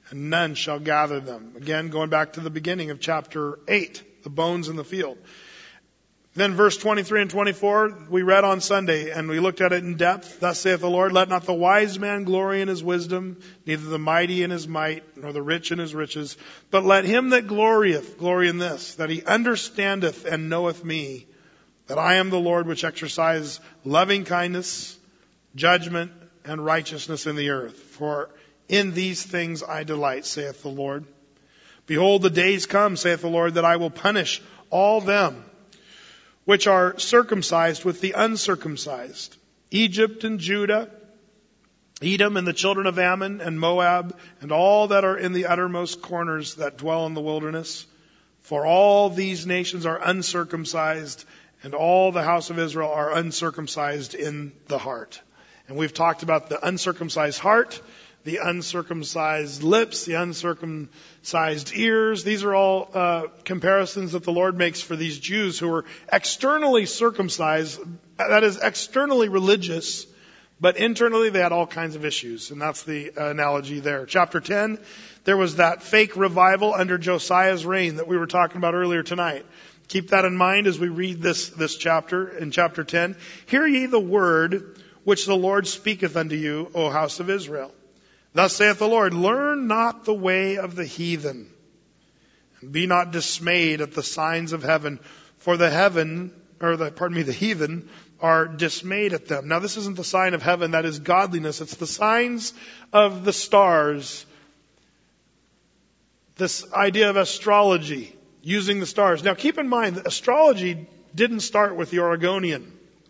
and none shall gather them. Again, going back to the beginning of chapter 8, the bones in the field. Then verse 23 and 24, we read on Sunday, and we looked at it in depth. Thus saith the Lord, let not the wise man glory in his wisdom, neither the mighty in his might, nor the rich in his riches. But let him that glorieth glory in this, that he understandeth and knoweth me, that I am the Lord which exercise loving kindness, judgment, and righteousness in the earth. For in these things I delight, saith the Lord. Behold, the days come, saith the Lord, that I will punish all them which are circumcised with the uncircumcised, Egypt and Judah, Edom and the children of Ammon and Moab, and all that are in the uttermost corners that dwell in the wilderness. For all these nations are uncircumcised, and all the house of Israel are uncircumcised in the heart. And we've talked about the uncircumcised heart, the uncircumcised lips, the uncircumcised ears. These are all comparisons that the Lord makes for these Jews who were externally circumcised, that is, externally religious, but internally they had all kinds of issues. And that's the analogy there. Chapter 10, there was that fake revival under Josiah's reign that we were talking about earlier tonight. Keep that in mind as we read this chapter, in chapter 10. Hear ye the word which the Lord speaketh unto you, O house of Israel. Thus saith the Lord, learn not the way of the heathen, and be not dismayed at the signs of heaven, for the heathen are dismayed at them. Now this isn't the sign of heaven, that is godliness. It's the signs of the stars. This idea of astrology, using the stars. Now keep in mind that astrology didn't start with the Oregonian.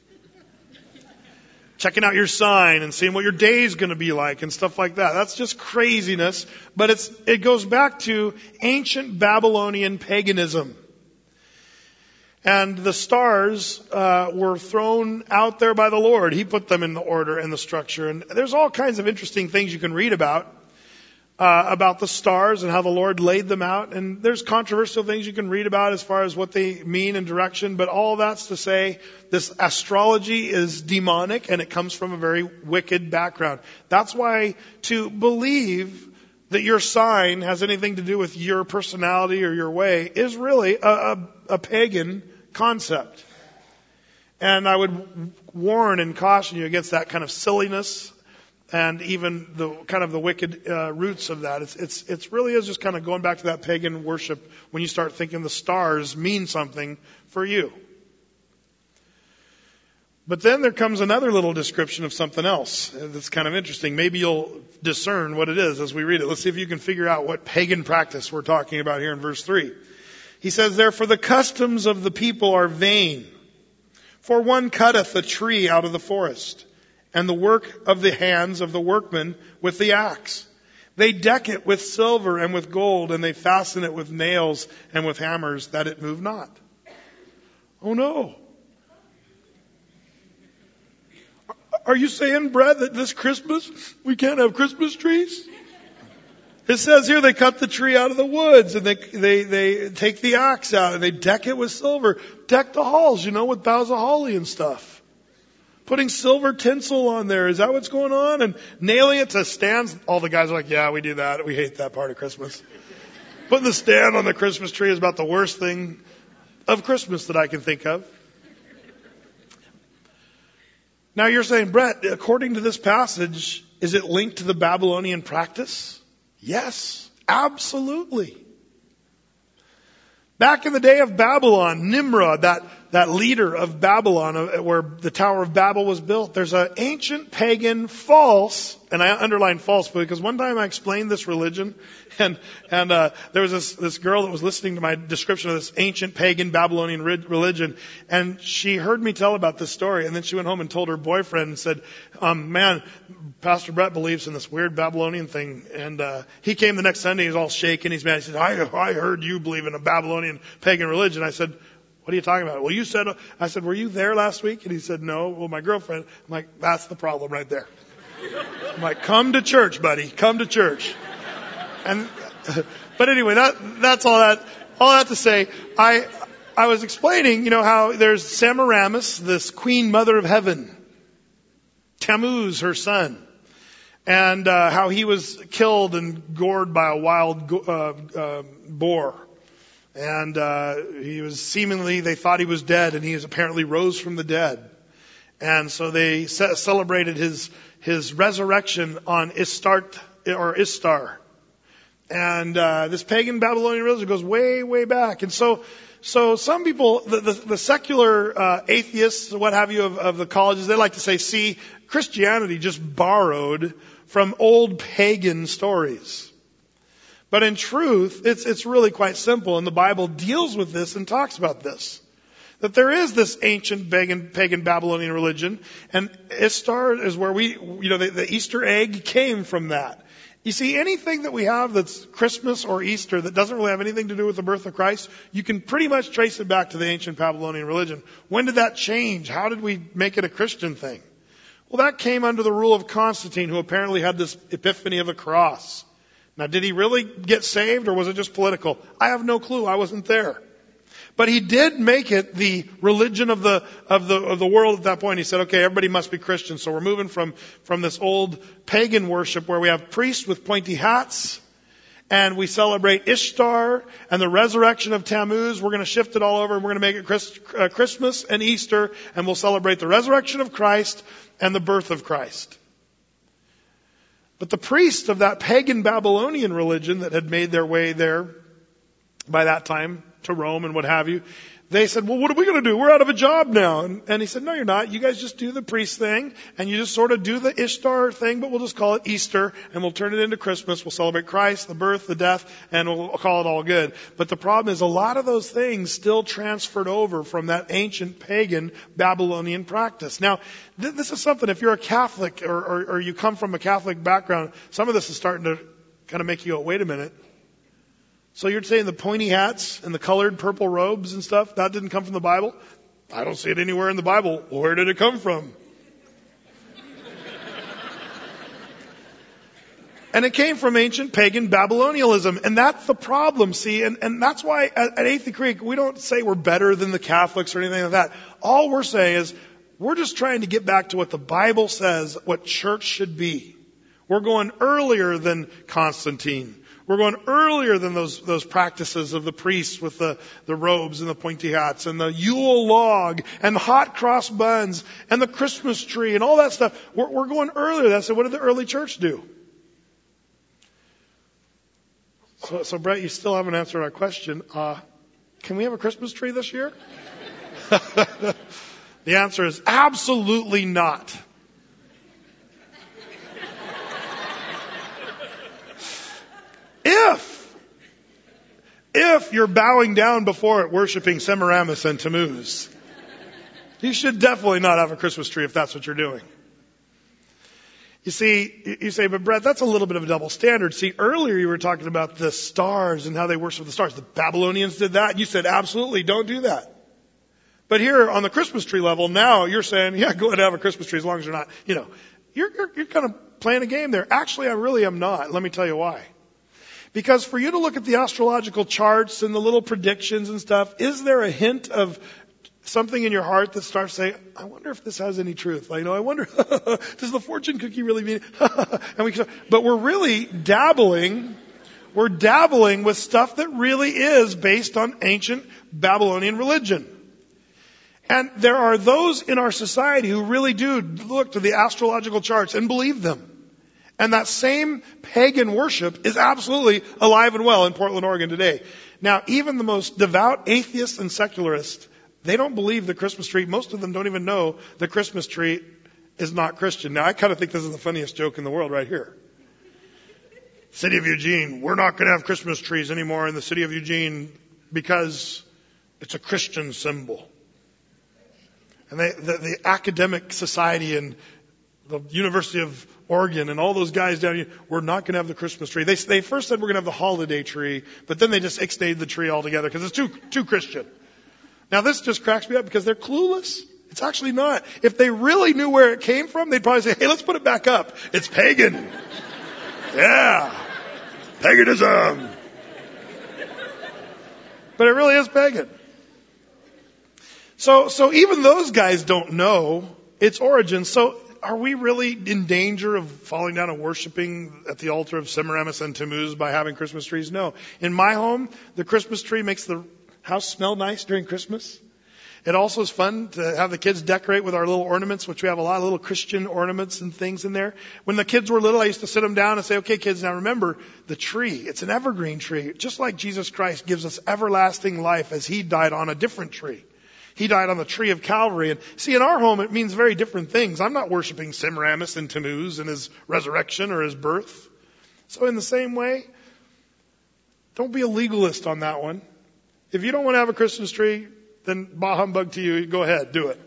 Checking out your sign and seeing what your day is going to be like and stuff like that. That's just craziness. But it goes back to ancient Babylonian paganism. And the stars were thrown out there by the Lord. He put them in the order and the structure. And there's all kinds of interesting things you can read about the stars and how the Lord laid them out. And there's controversial things you can read about as far as what they mean and direction. But all that's to say, this astrology is demonic and it comes from a very wicked background. That's why to believe that your sign has anything to do with your personality or your way is really a pagan concept. And I would warn and caution you against that kind of silliness. And even the kind of the wicked roots of that. It's really is just kind of going back to that pagan worship when you start thinking the stars mean something for you. But then there comes another little description of something else that's kind of interesting. Maybe you'll discern what it is as we read it. Let's see if you can figure out what pagan practice we're talking about here in verse 3. He says, therefore the customs of the people are vain. For one cutteth a tree out of the forest, and the work of the hands of the workmen with the axe. They deck it with silver and with gold, and they fasten it with nails and with hammers, that it move not. Oh no. Are you saying, Brett, that this Christmas we can't have Christmas trees? It says here they cut the tree out of the woods, and they take the axe out, and they deck it with silver. Deck the halls, with boughs of holly and stuff. Putting silver tinsel on there. Is that what's going on? And nailing it to stands. All the guys are like, yeah, we do that. We hate that part of Christmas. Putting the stand on the Christmas tree is about the worst thing of Christmas that I can think of. Now you're saying, Brett, according to this passage, is it linked to the Babylonian practice? Yes, absolutely. Back in the day of Babylon, Nimrod, that leader of Babylon, where the Tower of Babel was built, there's an ancient pagan false, and I underline false because one time I explained this religion, and there was this girl that was listening to my description of this ancient pagan Babylonian religion, and she heard me tell about this story, and then she went home and told her boyfriend and said, man, Pastor Brett believes in this weird Babylonian thing. And he came the next Sunday, he's all shaking, he's mad. He said, I heard you believe in a Babylonian pagan religion. I said, what are you talking about? Well, I said, were you there last week? And he said, no. Well, my girlfriend. I'm like, that's the problem right there. I'm like, come to church, buddy. Come to church. But anyway, that's all that to say, I was explaining, how there's Semiramis, this queen mother of heaven, Tammuz, her son. and how he was killed and gored by a wild boar. And he was seemingly, they thought he was dead, and he apparently rose from the dead. And so they celebrated his resurrection on Istar. And this pagan Babylonian religion goes way, way back. And so some people, the secular atheists, what have you, of the colleges, they like to say, see, Christianity just borrowed from old pagan stories. But in truth, it's really quite simple, and the Bible deals with this and talks about this. That there is this ancient pagan Babylonian religion, and Istar is where the Easter egg came from that. You see, anything that we have that's Christmas or Easter that doesn't really have anything to do with the birth of Christ, you can pretty much trace it back to the ancient Babylonian religion. When did that change? How did we make it a Christian thing? Well, that came under the rule of Constantine, who apparently had this epiphany of the cross. Now, did he really get saved, or was it just political? I have no clue. I wasn't there. But he did make it the religion of the world at that point. He said, okay, everybody must be Christian. So we're moving from this old pagan worship where we have priests with pointy hats, and we celebrate Ishtar and the resurrection of Tammuz. We're going to shift it all over, and we're going to make it Christmas and Easter, and we'll celebrate the resurrection of Christ and the birth of Christ. But the priests of that pagan Babylonian religion that had made their way there by that time to Rome and what have you, they said, well, what are we going to do? We're out of a job now. And he said, no, you're not. You guys just do the priest thing, and you just sort of do the Ishtar thing, but we'll just call it Easter, and we'll turn it into Christmas. We'll celebrate Christ, the birth, the death, and we'll call it all good. But the problem is a lot of those things still transferred over from that ancient pagan Babylonian practice. Now, this is something, if you're a Catholic or you come from a Catholic background, some of this is starting to kind of make you go, wait a minute. So you're saying the pointy hats and the colored purple robes and stuff, that didn't come from the Bible? I don't see it anywhere in the Bible. Where did it come from? And it came from ancient pagan Babylonianism. And that's the problem, see? And that's why at Athey Creek, we don't say we're better than the Catholics or anything like that. All we're saying is we're just trying to get back to what the Bible says, what church should be. We're going earlier than Constantine. We're going earlier than those practices of the priests with the robes and the pointy hats and the Yule log and the hot cross buns and the Christmas tree and all that stuff. We're going earlier than that. So what did the early church do? So Brett, you still haven't answered our question. Can we have a Christmas tree this year? The answer is absolutely not. If you're bowing down before it, worshiping Semiramis and Tammuz, you should definitely not have a Christmas tree if that's what you're doing. You see, you say, but Brett, that's a little bit of a double standard. See, earlier you were talking about the stars and how they worship the stars. The Babylonians did that. You said, absolutely, don't do that. But here on the Christmas tree level, now you're saying, yeah, go ahead and have a Christmas tree as long as you're not, you're kind of playing a game there. Actually, I really am not. Let me tell you why. Because for you to look at the astrological charts and the little predictions and stuff, is there a hint of something in your heart that starts saying, I wonder if this has any truth? I wonder, does the fortune cookie really mean it? But we're really dabbling with stuff that really is based on ancient Babylonian religion. And there are those in our society who really do look to the astrological charts and believe them. And that same pagan worship is absolutely alive and well in Portland, Oregon today. Now, even the most devout atheists and secularists, they don't believe the Christmas tree. Most of them don't even know the Christmas tree is not Christian. Now, I kind of think this is the funniest joke in the world right here. City of Eugene, we're not going to have Christmas trees anymore in the city of Eugene because it's a Christian symbol. And the academic society and the University of Oregon and all those guys down here, we're not going to have the Christmas tree. They first said we're going to have the holiday tree, but then they just ixnayed the tree altogether because it's too Christian. Now this just cracks me up because they're clueless. It's actually not. If they really knew where it came from, they'd probably say, hey, let's put it back up. It's pagan. Yeah. Paganism. But it really is pagan. So even those guys don't know its origin. So are we really in danger of falling down and worshiping at the altar of Semiramis and Tammuz by having Christmas trees? No. In my home, the Christmas tree makes the house smell nice during Christmas. It also is fun to have the kids decorate with our little ornaments, which we have a lot of little Christian ornaments and things in there. When the kids were little, I used to sit them down and say, okay, kids, now remember the tree. It's an evergreen tree. Just like Jesus Christ gives us everlasting life as He died on a different tree. He died on the tree of Calvary. And see, in our home, it means very different things. I'm not worshiping Semiramis and Tammuz and His resurrection or His birth. So in the same way, don't be a legalist on that one. If you don't want to have a Christmas tree, then bah humbug to you. Go ahead, do it.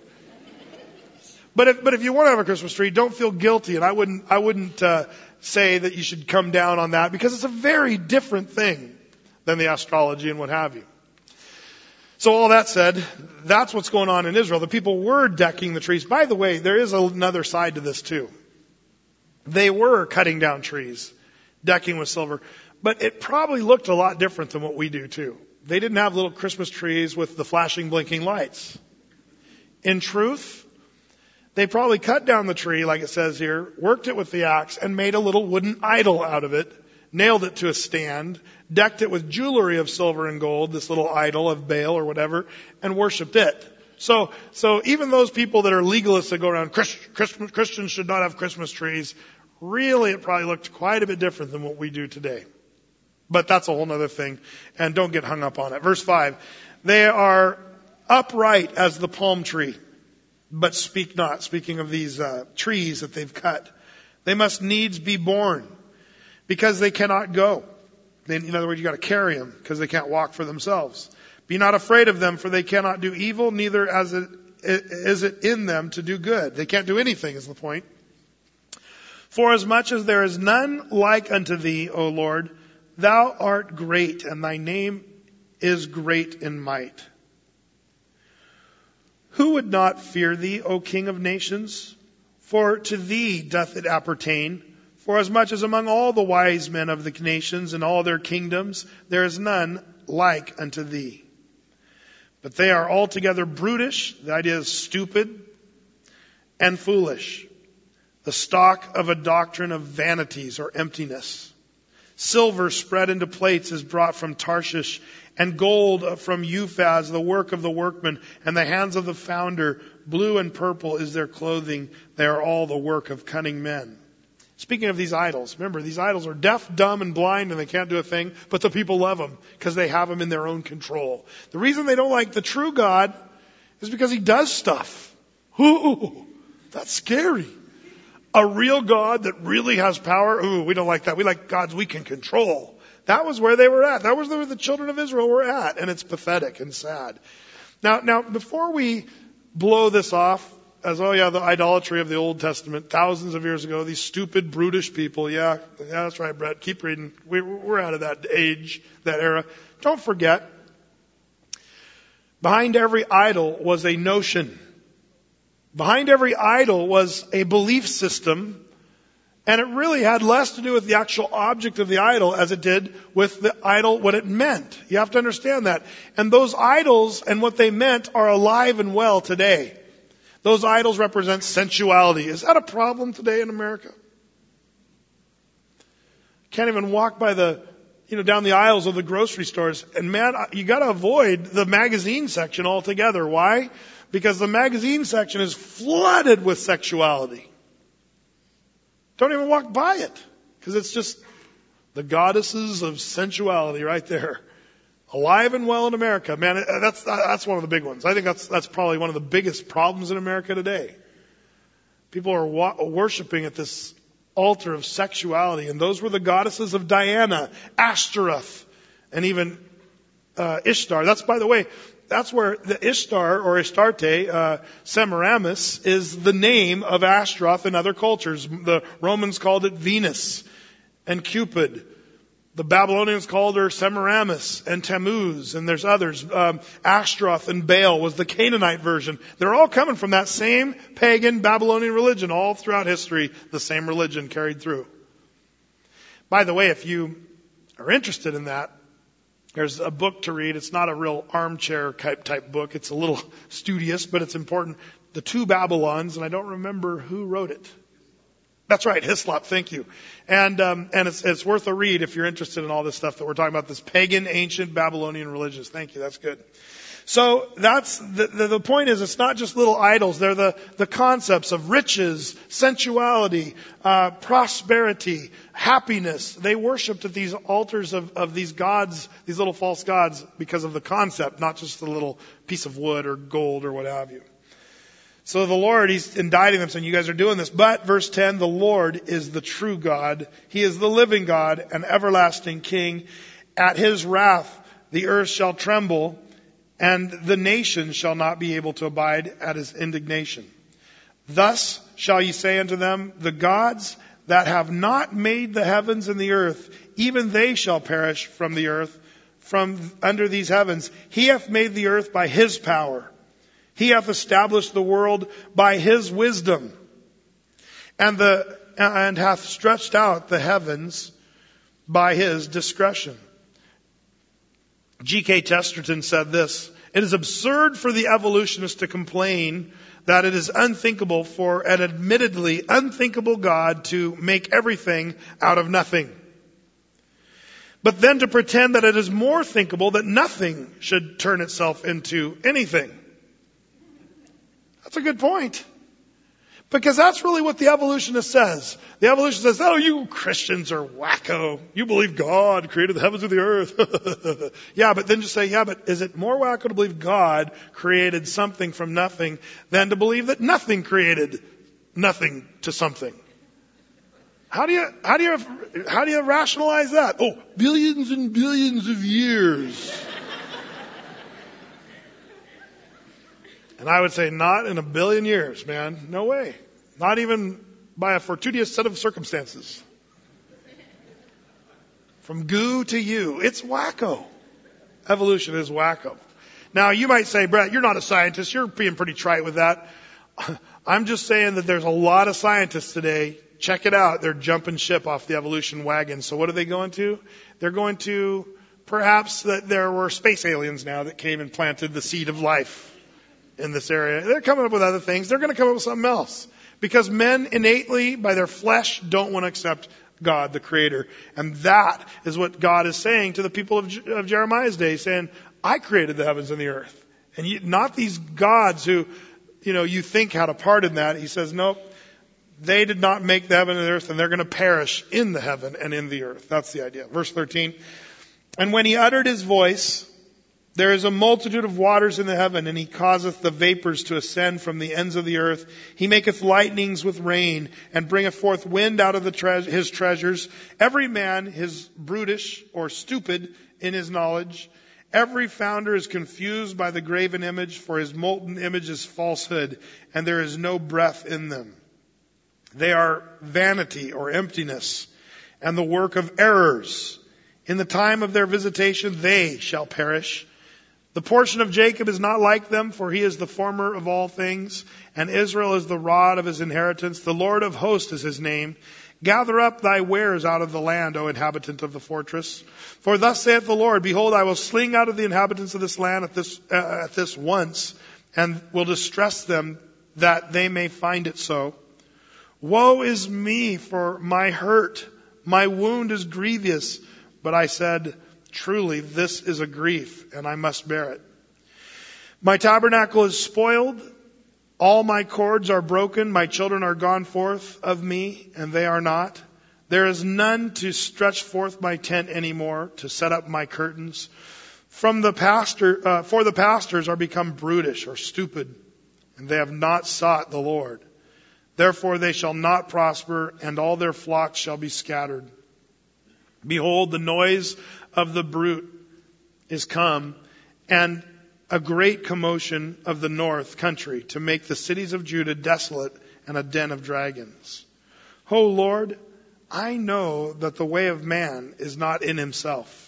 But if you want to have a Christmas tree, don't feel guilty. And I wouldn't say that you should come down on that, because it's a very different thing than the astrology and what have you. So all that said, that's what's going on in Israel. The people were decking the trees. By the way, there is another side to this too. They were cutting down trees, decking with silver, but it probably looked a lot different than what we do too. They didn't have little Christmas trees with the flashing, blinking lights. In truth, they probably cut down the tree, like it says here, worked it with the axe, and made a little wooden idol out of it, nailed it to a stand, decked it with jewelry of silver and gold, this little idol of Baal or whatever, and worshipped it. So even those people that are legalists that go around, Christians should not have Christmas trees, really it probably looked quite a bit different than what we do today. But that's a whole other thing, and don't get hung up on it. Verse 5, they are upright as the palm tree, but speak not. Speaking of these trees that they've cut. They must needs be born, because they cannot go. In other words, you got to carry them, because they can't walk for themselves. Be not afraid of them, for they cannot do evil, neither is it in them to do good. They can't do anything, is the point. For as much as there is none like unto thee, O Lord, Thou art great, and Thy name is great in might. Who would not fear Thee, O King of nations? For to Thee doth it appertain. For as much as among all the wise men of the nations and all their kingdoms, there is none like unto Thee. But they are altogether brutish, the idea is stupid, and foolish, the stock of a doctrine of vanities or emptiness. Silver spread into plates is brought from Tarshish, and gold from Uphaz, the work of the workman, and the hands of the founder. Blue and purple is their clothing. They are all the work of cunning men. Speaking of these idols, remember, these idols are deaf, dumb, and blind, and they can't do a thing, but the people love them because they have them in their own control. The reason they don't like the true God is because He does stuff. Ooh, that's scary. A real God that really has power? Ooh, we don't like that. We like gods we can control. That was where they were at. That was where the children of Israel were at. And it's pathetic and sad. Now, before we blow this off as, oh yeah, the idolatry of the Old Testament, thousands of years ago, these stupid, brutish people. Yeah, that's right, Brett. Keep reading. We're out of that age, that era. Don't forget, behind every idol was a notion. Behind every idol was a belief system, and it really had less to do with the actual object of the idol as it did with the idol, what it meant. You have to understand that. And those idols and what they meant are alive and well today. Those idols represent sensuality. Is that a problem today in America? Can't even walk by down the aisles of the grocery stores. And man, you gotta avoid the magazine section altogether. Why? Because the magazine section is flooded with sexuality. Don't even walk by it, because it's just the goddesses of sensuality right there. Alive and well in America. Man, that's one of the big ones. I think that's probably one of the biggest problems in America today. People are worshiping at this altar of sexuality, and those were the goddesses of Diana, Ashtaroth, and even Ishtar. That's, by the way, that's where the Ishtar or Astarte, Semiramis, is the name of Ashtaroth in other cultures. The Romans called it Venus and Cupid. The Babylonians called her Semiramis and Tammuz, and there's others. Ashtaroth and Baal was the Canaanite version. They're all coming from that same pagan Babylonian religion. All throughout history, the same religion carried through. By the way, if you are interested in that, There's a book to read. It's not a real armchair type book. It's a little studious, but it's important. The Two Babylons, and I don't remember who wrote it. That's right, Hislop, thank you. And it's worth a read if you're interested in all this stuff that we're talking about, this pagan, ancient Babylonian religions. Thank you, that's good. So that's, the point is, it's not just little idols. They're the concepts of riches, sensuality, prosperity, happiness. They worshipped at these altars of these gods, these little false gods, because of the concept, not just the little piece of wood or gold or what have you. So the Lord, He's indicting them saying, you guys are doing this. But, verse 10, the Lord is the true God. He is the living God, an everlasting King. At His wrath, the earth shall tremble, and the nations shall not be able to abide at His indignation. Thus shall ye say unto them, the gods that have not made the heavens and the earth, even they shall perish from the earth, from under these heavens. He hath made the earth by His power. He hath established the world by His wisdom, and hath stretched out the heavens by His discretion. G.K. Chesterton said this: it is absurd for the evolutionists to complain that it is unthinkable for an admittedly unthinkable God to make everything out of nothing. But then to pretend that it is more thinkable that nothing should turn itself into anything. That's a good point. Because that's really what the evolutionist says. The evolutionist says, oh, you Christians are wacko. You believe God created the heavens and the earth. Yeah, but then just say, yeah, but is it more wacko to believe God created something from nothing than to believe that nothing created nothing to something? How do you rationalize that? Oh, billions and billions of years. And I would say, not in a billion years, man. No way. Not even by a fortuitous set of circumstances. From goo to you. It's wacko. Evolution is wacko. Now, you might say, Brett, you're not a scientist. You're being pretty trite with that. I'm just saying that there's a lot of scientists today. Check it out. They're jumping ship off the evolution wagon. So what are they going to? They're going to, perhaps, that there were space aliens now that came and planted the seed of life in this area. They're coming up with other things. They're going to come up with something else. Because men innately, by their flesh, don't want to accept God, the Creator. And that is what God is saying to the people of Jeremiah's day, saying, I created the heavens and the earth. And not these gods who, you think had a part in that. He says, nope, they did not make the heaven and the earth, and they're going to perish in the heaven and in the earth. That's the idea. Verse 13. And when He uttered His voice, there is a multitude of waters in the heaven, and He causeth the vapors to ascend from the ends of the earth. He maketh lightnings with rain, and bringeth forth wind out of His treasures. Every man is brutish or stupid in his knowledge. Every founder is confused by the graven image, for his molten image is falsehood, and there is no breath in them. They are vanity or emptiness, and the work of errors. In the time of their visitation they shall perish. The portion of Jacob is not like them, for he is the former of all things, and Israel is the rod of his inheritance. The Lord of hosts is his name. Gather up thy wares out of the land, O inhabitant of the fortress. For thus saith the Lord, behold, I will sling out of the inhabitants of this land at this once, and will distress them that they may find it so. Woe is me for my hurt. My wound is grievous. But I said, truly, this is a grief, and I must bear it. My tabernacle is spoiled. All my cords are broken. My children are gone forth of me, and they are not. There is none to stretch forth my tent anymore, to set up my curtains. For the pastors are become brutish or stupid, and they have not sought the Lord. Therefore they shall not prosper, and all their flocks shall be scattered. Behold, the noise of the brute is come, and a great commotion of the north country, to make the cities of Judah desolate and a den of dragons. O Lord, I know that the way of man is not in himself.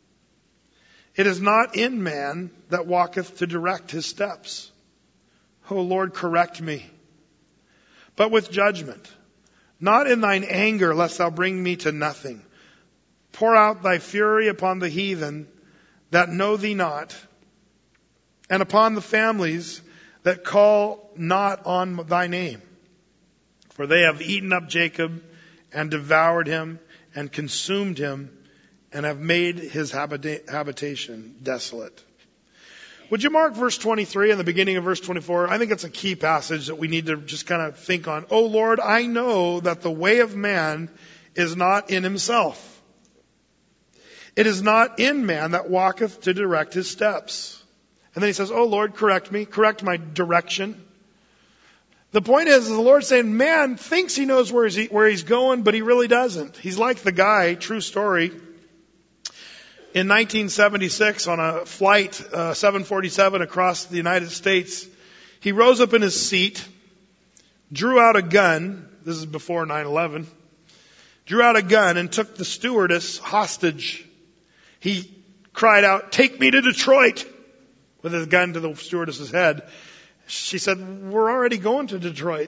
It is not in man that walketh to direct his steps. O Lord, correct me, but with judgment, not in thine anger, lest thou bring me to nothing. Pour out thy fury upon the heathen, that know thee not, and upon the families that call not on thy name. For they have eaten up Jacob and devoured him and consumed him and have made his habitation desolate. Would you mark verse 23 and the beginning of verse 24? I think it's a key passage that we need to just kind of think on. Oh Lord, I know that the way of man is not in himself. It is not in man that walketh to direct his steps. And then he says, oh Lord, correct me, correct my direction. The point is the Lord's saying, man thinks he knows where he's going, but he really doesn't. He's like the guy, true story. In 1976, on a flight 747 across the United States, he rose up in his seat, drew out a gun. This is before 9/11. Drew out a gun and took the stewardess hostage. He cried out, "Take me to Detroit," with his gun to the stewardess's head. She said, "We're already going to Detroit."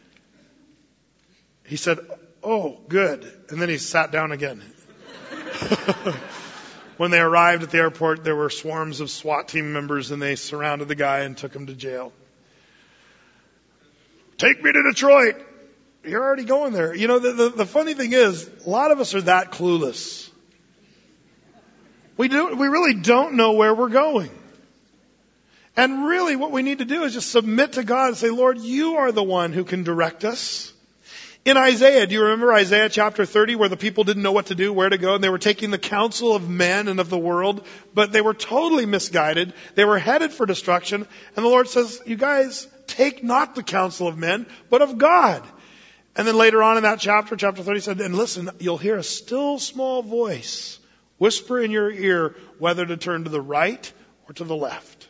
He said, "Oh, good." And then he sat down again. When they arrived at the airport, there were swarms of SWAT team members and they surrounded the guy and took him to jail. "Take me to Detroit." You're already going there. You know, the funny thing is, a lot of us are that clueless. We really don't know where we're going. And really what we need to do is just submit to God and say, Lord, you are the one who can direct us. In Isaiah, do you remember Isaiah chapter 30 where the people didn't know what to do, where to go, and they were taking the counsel of men and of the world, but they were totally misguided. They were headed for destruction. And the Lord says, you guys, take not the counsel of men, but of God. And then later on in that chapter 30 said, and listen, you'll hear a still small voice whisper in your ear whether to turn to the right or to the left.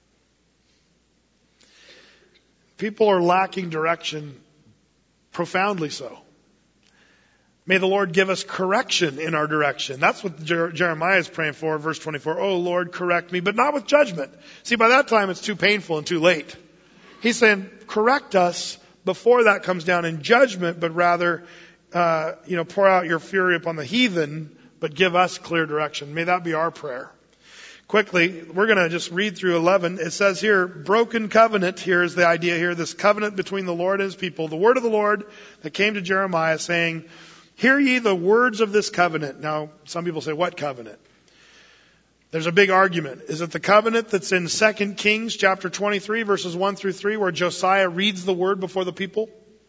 People are lacking direction, profoundly so. May the Lord give us correction in our direction. That's what Jeremiah is praying for, verse 24. Oh Lord, correct me, but not with judgment. See, by that time it's too painful and too late. He's saying, correct us before that comes down in judgment, but rather, pour out your fury upon the heathen, but give us clear direction. May that be our prayer. Quickly, we're going to just read through 11. It says here, broken covenant. Here is the idea here, this covenant between the Lord and his people. The word of the Lord that came to Jeremiah saying, hear ye the words of this covenant. Now, some people say, what covenant? There's a big argument. Is it the covenant that's in 2 Kings chapter 23 verses 1 through 3 where Josiah reads the word before the people?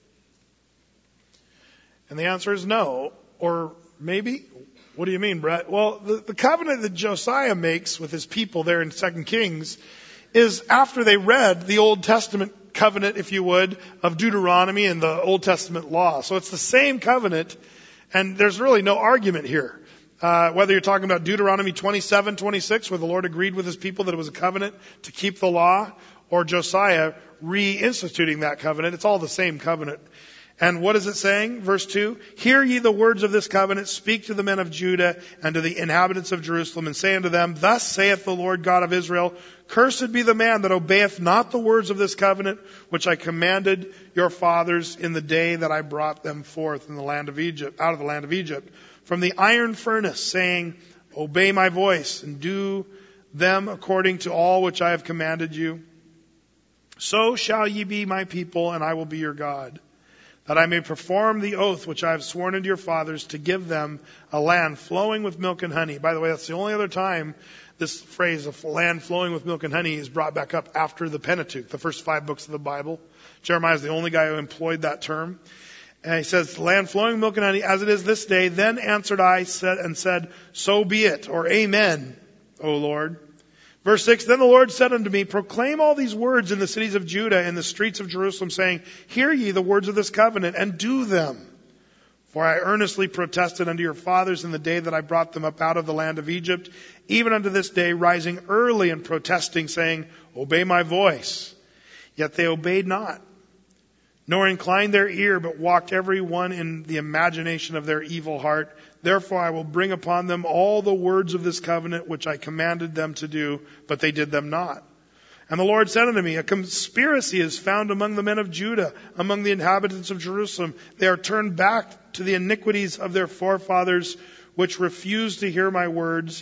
And the answer is no. Or maybe? What do you mean, Brett? Well, the covenant that Josiah makes with his people there in 2 Kings is after they read the Old Testament covenant, if you would, of Deuteronomy and the Old Testament law. So it's the same covenant, and there's really no argument here. Whether you're talking about Deuteronomy 27:26, where the Lord agreed with his people that it was a covenant to keep the law, or Josiah reinstituting that covenant, it's all the same covenant. And what is it saying? Verse 2, hear ye the words of this covenant, speak to the men of Judah and to the inhabitants of Jerusalem, and say unto them, thus saith the Lord God of Israel, cursed be the man that obeyeth not the words of this covenant, which I commanded your fathers in the day that I brought them forth in the land of Egypt, out of the land of Egypt, from the iron furnace, saying, obey my voice, and do them according to all which I have commanded you. So shall ye be my people, and I will be your God, that I may perform the oath which I have sworn unto your fathers to give them a land flowing with milk and honey. By the way, that's the only other time this phrase of land flowing with milk and honey is brought back up after the Pentateuch, the first 5 books of the Bible. Jeremiah is the only guy who employed that term. And he says, land flowing with milk and honey, as it is this day. Then answered I said, so be it, or amen, O Lord. Verse 6, then the Lord said unto me, proclaim all these words in the cities of Judah and the streets of Jerusalem, saying, hear ye the words of this covenant, and do them. For I earnestly protested unto your fathers in the day that I brought them up out of the land of Egypt, even unto this day, rising early and protesting, saying, obey my voice. Yet they obeyed not, nor inclined their ear, but walked every one in the imagination of their evil heart. Therefore I will bring upon them all the words of this covenant which I commanded them to do, but they did them not. And the Lord said unto me, a conspiracy is found among the men of Judah, among the inhabitants of Jerusalem. They are turned back to the iniquities of their forefathers, which refused to hear my words,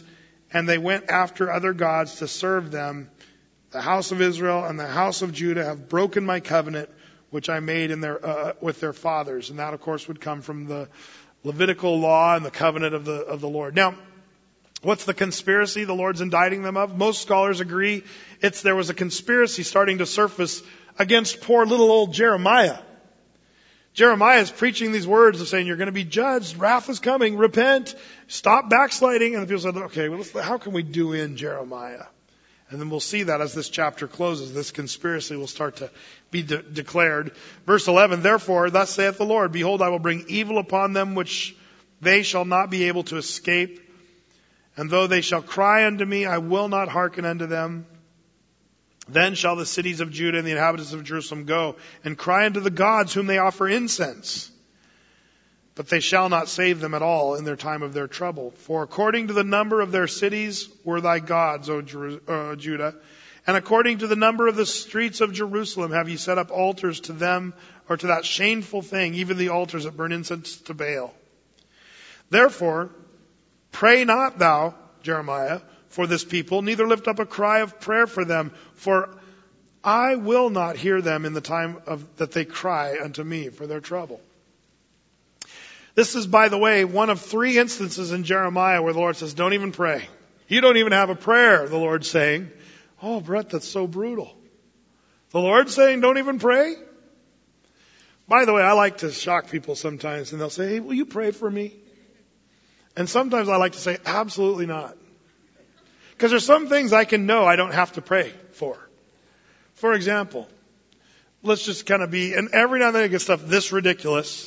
and they went after other gods to serve them. The house of Israel and the house of Judah have broken my covenant, which I made with their fathers. And that, of course, would come from the Levitical law and the covenant of the Lord. Now, what's the conspiracy the Lord's indicting them of? Most scholars agree there was a conspiracy starting to surface against poor little old Jeremiah. Jeremiah is preaching these words of saying, you're going to be judged, wrath is coming, repent, stop backsliding. And the people said, okay, well, how can we do in Jeremiah? And then we'll see that as this chapter closes, this conspiracy will start to be declared. Verse 11, therefore, thus saith the Lord, behold, I will bring evil upon them which they shall not be able to escape. And though they shall cry unto me, I will not hearken unto them. Then shall the cities of Judah and the inhabitants of Jerusalem go and cry unto the gods whom they offer incense. But they shall not save them at all in their time of their trouble. For according to the number of their cities were thy gods, O Judah, and according to the number of the streets of Jerusalem have ye set up altars to them, or to that shameful thing, even the altars that burn incense to Baal. Therefore, pray not thou, Jeremiah, for this people, neither lift up a cry of prayer for them, for I will not hear them in the time that they cry unto me for their trouble. This is, by the way, one of 3 instances in Jeremiah where the Lord says, don't even pray. You don't even have a prayer, the Lord's saying. Oh, Brett, that's so brutal. The Lord's saying, don't even pray? By the way, I like to shock people sometimes, and they'll say, hey, will you pray for me? And sometimes I like to say, absolutely not. Because there's some things I can know I don't have to pray for. For example, let's just kind of be, and every now and then I get stuff this ridiculous.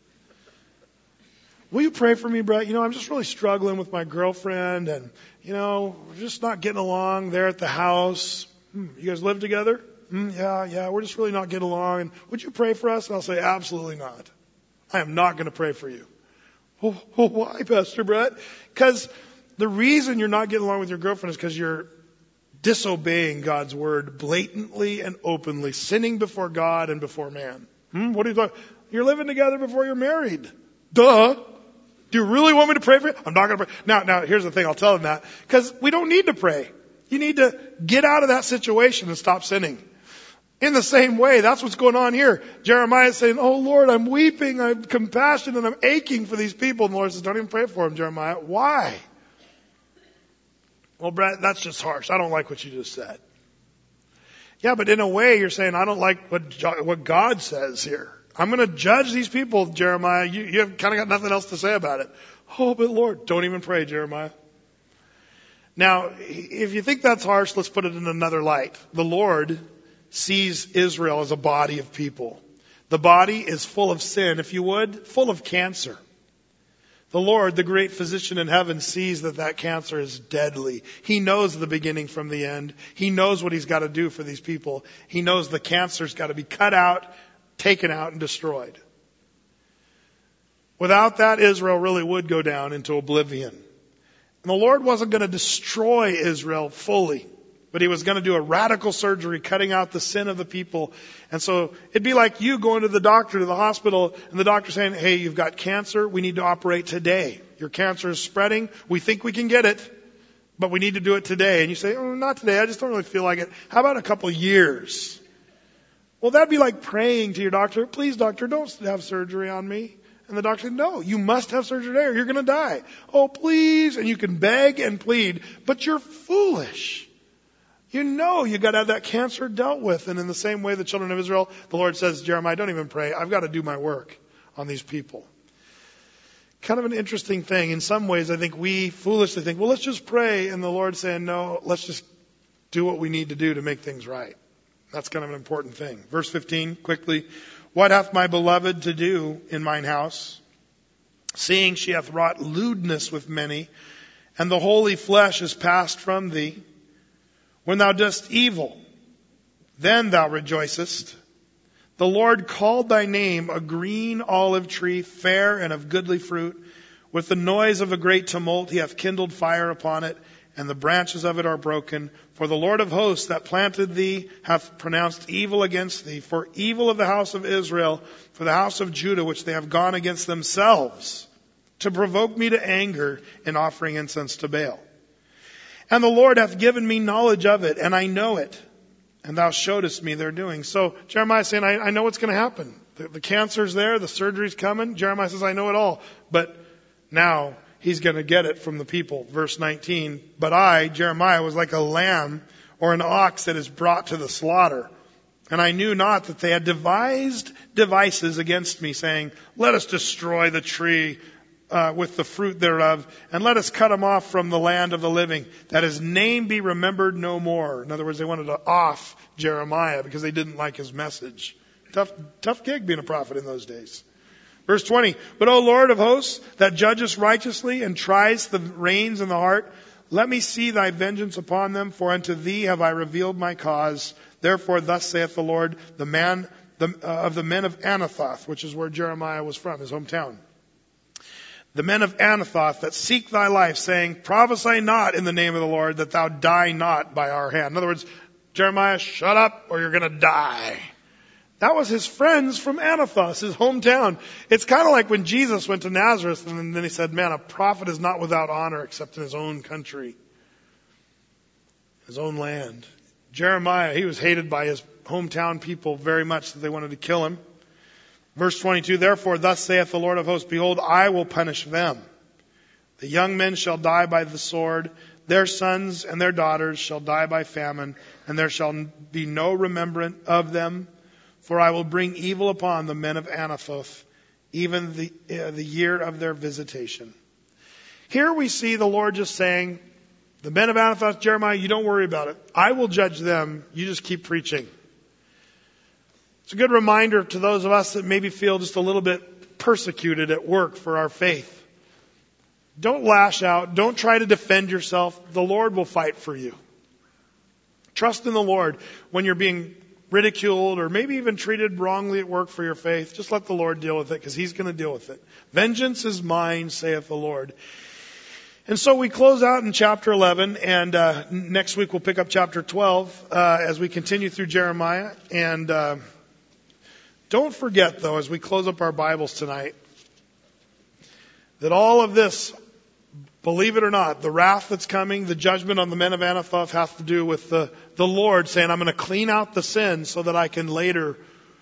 Will you pray for me, Brett? I'm just really struggling with my girlfriend, and, we're just not getting along there at the house. You guys live together? Yeah, we're just really not getting along. And would you pray for us? And I'll say, absolutely not. I am not going to pray for you. Oh, why, Pastor Brett? Because the reason you're not getting along with your girlfriend is because you're disobeying God's word blatantly and openly, sinning before God and before man. What are you talking? You're living together before you're married. Duh. Do you really want me to pray for you? I'm not going to pray. Now, here's the thing. I'll tell them that. Because we don't need to pray. You need to get out of that situation and stop sinning. In the same way, that's what's going on here. Jeremiah is saying, oh Lord, I'm weeping, I'm compassionate, and I'm aching for these people. And the Lord says, don't even pray for them, Jeremiah. Why? Well, Brett, that's just harsh. I don't like what you just said. Yeah, but in a way, you're saying, I don't like what God says here. I'm going to judge these people, Jeremiah. You have kind of got nothing else to say about it. Oh, but Lord, don't even pray, Jeremiah. Now, if you think that's harsh, let's put it in another light. The Lord sees Israel as a body of people. The body is full of sin, if you would, full of cancer. The Lord, the great physician in heaven, sees that cancer is deadly. He knows the beginning from the end. He knows what He's got to do for these people. He knows the cancer's got to be cut out, taken out, and destroyed. Without that, Israel really would go down into oblivion. And the Lord wasn't going to destroy Israel fully, but He was going to do a radical surgery, cutting out the sin of the people. And so it'd be like you going to the doctor, to the hospital, and the doctor saying, hey, you've got cancer. We need to operate today. Your cancer is spreading. We think we can get it, but we need to do it today. And you say, oh, not today. I just don't really feel like it. How about a couple of years? Well, that'd be like praying to your doctor, please, doctor, don't have surgery on me. And the doctor said, no, you must have surgery today or you're going to die. Oh, please. And you can beg and plead, but you're foolish. You know you got to have that cancer dealt with. And in the same way, the children of Israel, the Lord says, Jeremiah, don't even pray. I've got to do my work on these people. Kind of an interesting thing. In some ways, I think we foolishly think, well, let's just pray. And the Lord's saying, no, let's just do what we need to do to make things right. That's kind of an important thing. Verse 15, quickly. What hath my beloved to do in mine house? Seeing she hath wrought lewdness with many, and the holy flesh is passed from thee. When thou dost evil, then thou rejoicest. The Lord called thy name a green olive tree, fair and of goodly fruit. With the noise of a great tumult He hath kindled fire upon it, and the branches of it are broken. For the Lord of hosts that planted thee hath pronounced evil against thee, for evil of the house of Israel, for the house of Judah, which they have gone against themselves, to provoke me to anger in offering incense to Baal. And the Lord hath given me knowledge of it, and I know it. And thou showedest me their doing. So Jeremiah is saying, I know what's going to happen. The cancer's there, the surgery's coming. Jeremiah says, I know it all. But now he's going to get it from the people. Verse 19, but I, Jeremiah, was like a lamb or an ox that is brought to the slaughter. And I knew not that they had devised devices against me, saying, let us destroy the tree with the fruit thereof, and let us cut him off from the land of the living, that his name be remembered no more. In other words, they wanted to off Jeremiah because they didn't like his message. Tough gig being a prophet in those days. Verse 20, but O Lord of hosts, that judgest righteously and triest the reins and the heart, let me see thy vengeance upon them, for unto thee have I revealed my cause. Therefore thus saith the Lord, the man of the men of Anathoth, which is where Jeremiah was from, his hometown. The men of Anathoth that seek thy life, saying, prophesy not in the name of the Lord, that thou die not by our hand. In other words, Jeremiah, shut up or you're going to die. That was his friends from Anathoth, his hometown. It's kind of like when Jesus went to Nazareth and then he said, man, a prophet is not without honor except in his own country, his own land. Jeremiah, he was hated by his hometown people very much that they wanted to kill him. Verse 22, therefore thus saith the Lord of hosts, behold, I will punish them. The young men shall die by the sword, their sons and their daughters shall die by famine, and there shall be no remembrance of them, for I will bring evil upon the men of Anathoth, even the year of their visitation. Here we see the Lord just saying, the men of Anathoth, Jeremiah, you don't worry about it. I will judge them. You just keep preaching. It's a good reminder to those of us that maybe feel just a little bit persecuted at work for our faith. Don't lash out. Don't try to defend yourself. The Lord will fight for you. Trust in the Lord when you're being ridiculed or maybe even treated wrongly at work for your faith. Just let the Lord deal with it because He's going to deal with it. Vengeance is mine, saith the Lord. And so we close out in chapter 11, and next week we'll pick up chapter 12 as we continue through Jeremiah. And don't forget, though, as we close up our Bibles tonight, that all of this, believe it or not, the wrath that's coming, the judgment on the men of Anathoth has to do with the Lord saying, I'm going to clean out the sin so that I can later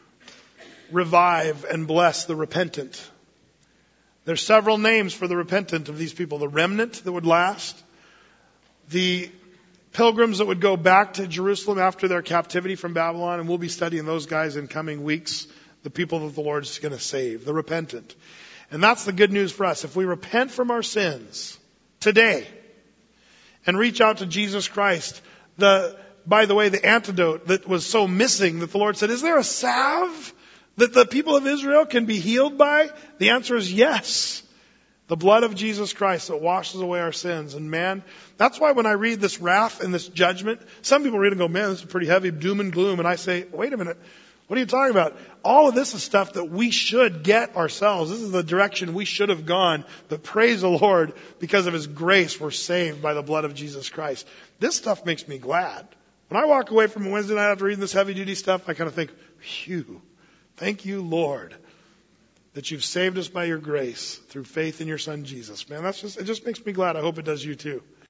revive and bless the repentant. There's several names for the repentant of these people. The remnant that would last, the pilgrims that would go back to Jerusalem after their captivity from Babylon, and we'll be studying those guys in coming weeks, the people that the Lord's going to save, the repentant. And that's the good news for us. If we repent from our sins today and reach out to Jesus Christ, by the way, the antidote that was so missing that the Lord said, is there a salve that the people of Israel can be healed by? The answer is yes. The blood of Jesus Christ that washes away our sins. And man, that's why when I read this wrath and this judgment, some people read and go, man, this is pretty heavy, doom and gloom. And I say, wait a minute. What are you talking about? All of this is stuff that we should get ourselves. This is the direction we should have gone. But praise the Lord, because of His grace, we're saved by the blood of Jesus Christ. This stuff makes me glad. When I walk away from a Wednesday night after reading this heavy duty stuff, I kind of think, phew, thank you, Lord, that you've saved us by your grace through faith in your Son Jesus. Man, it just makes me glad. I hope it does you too.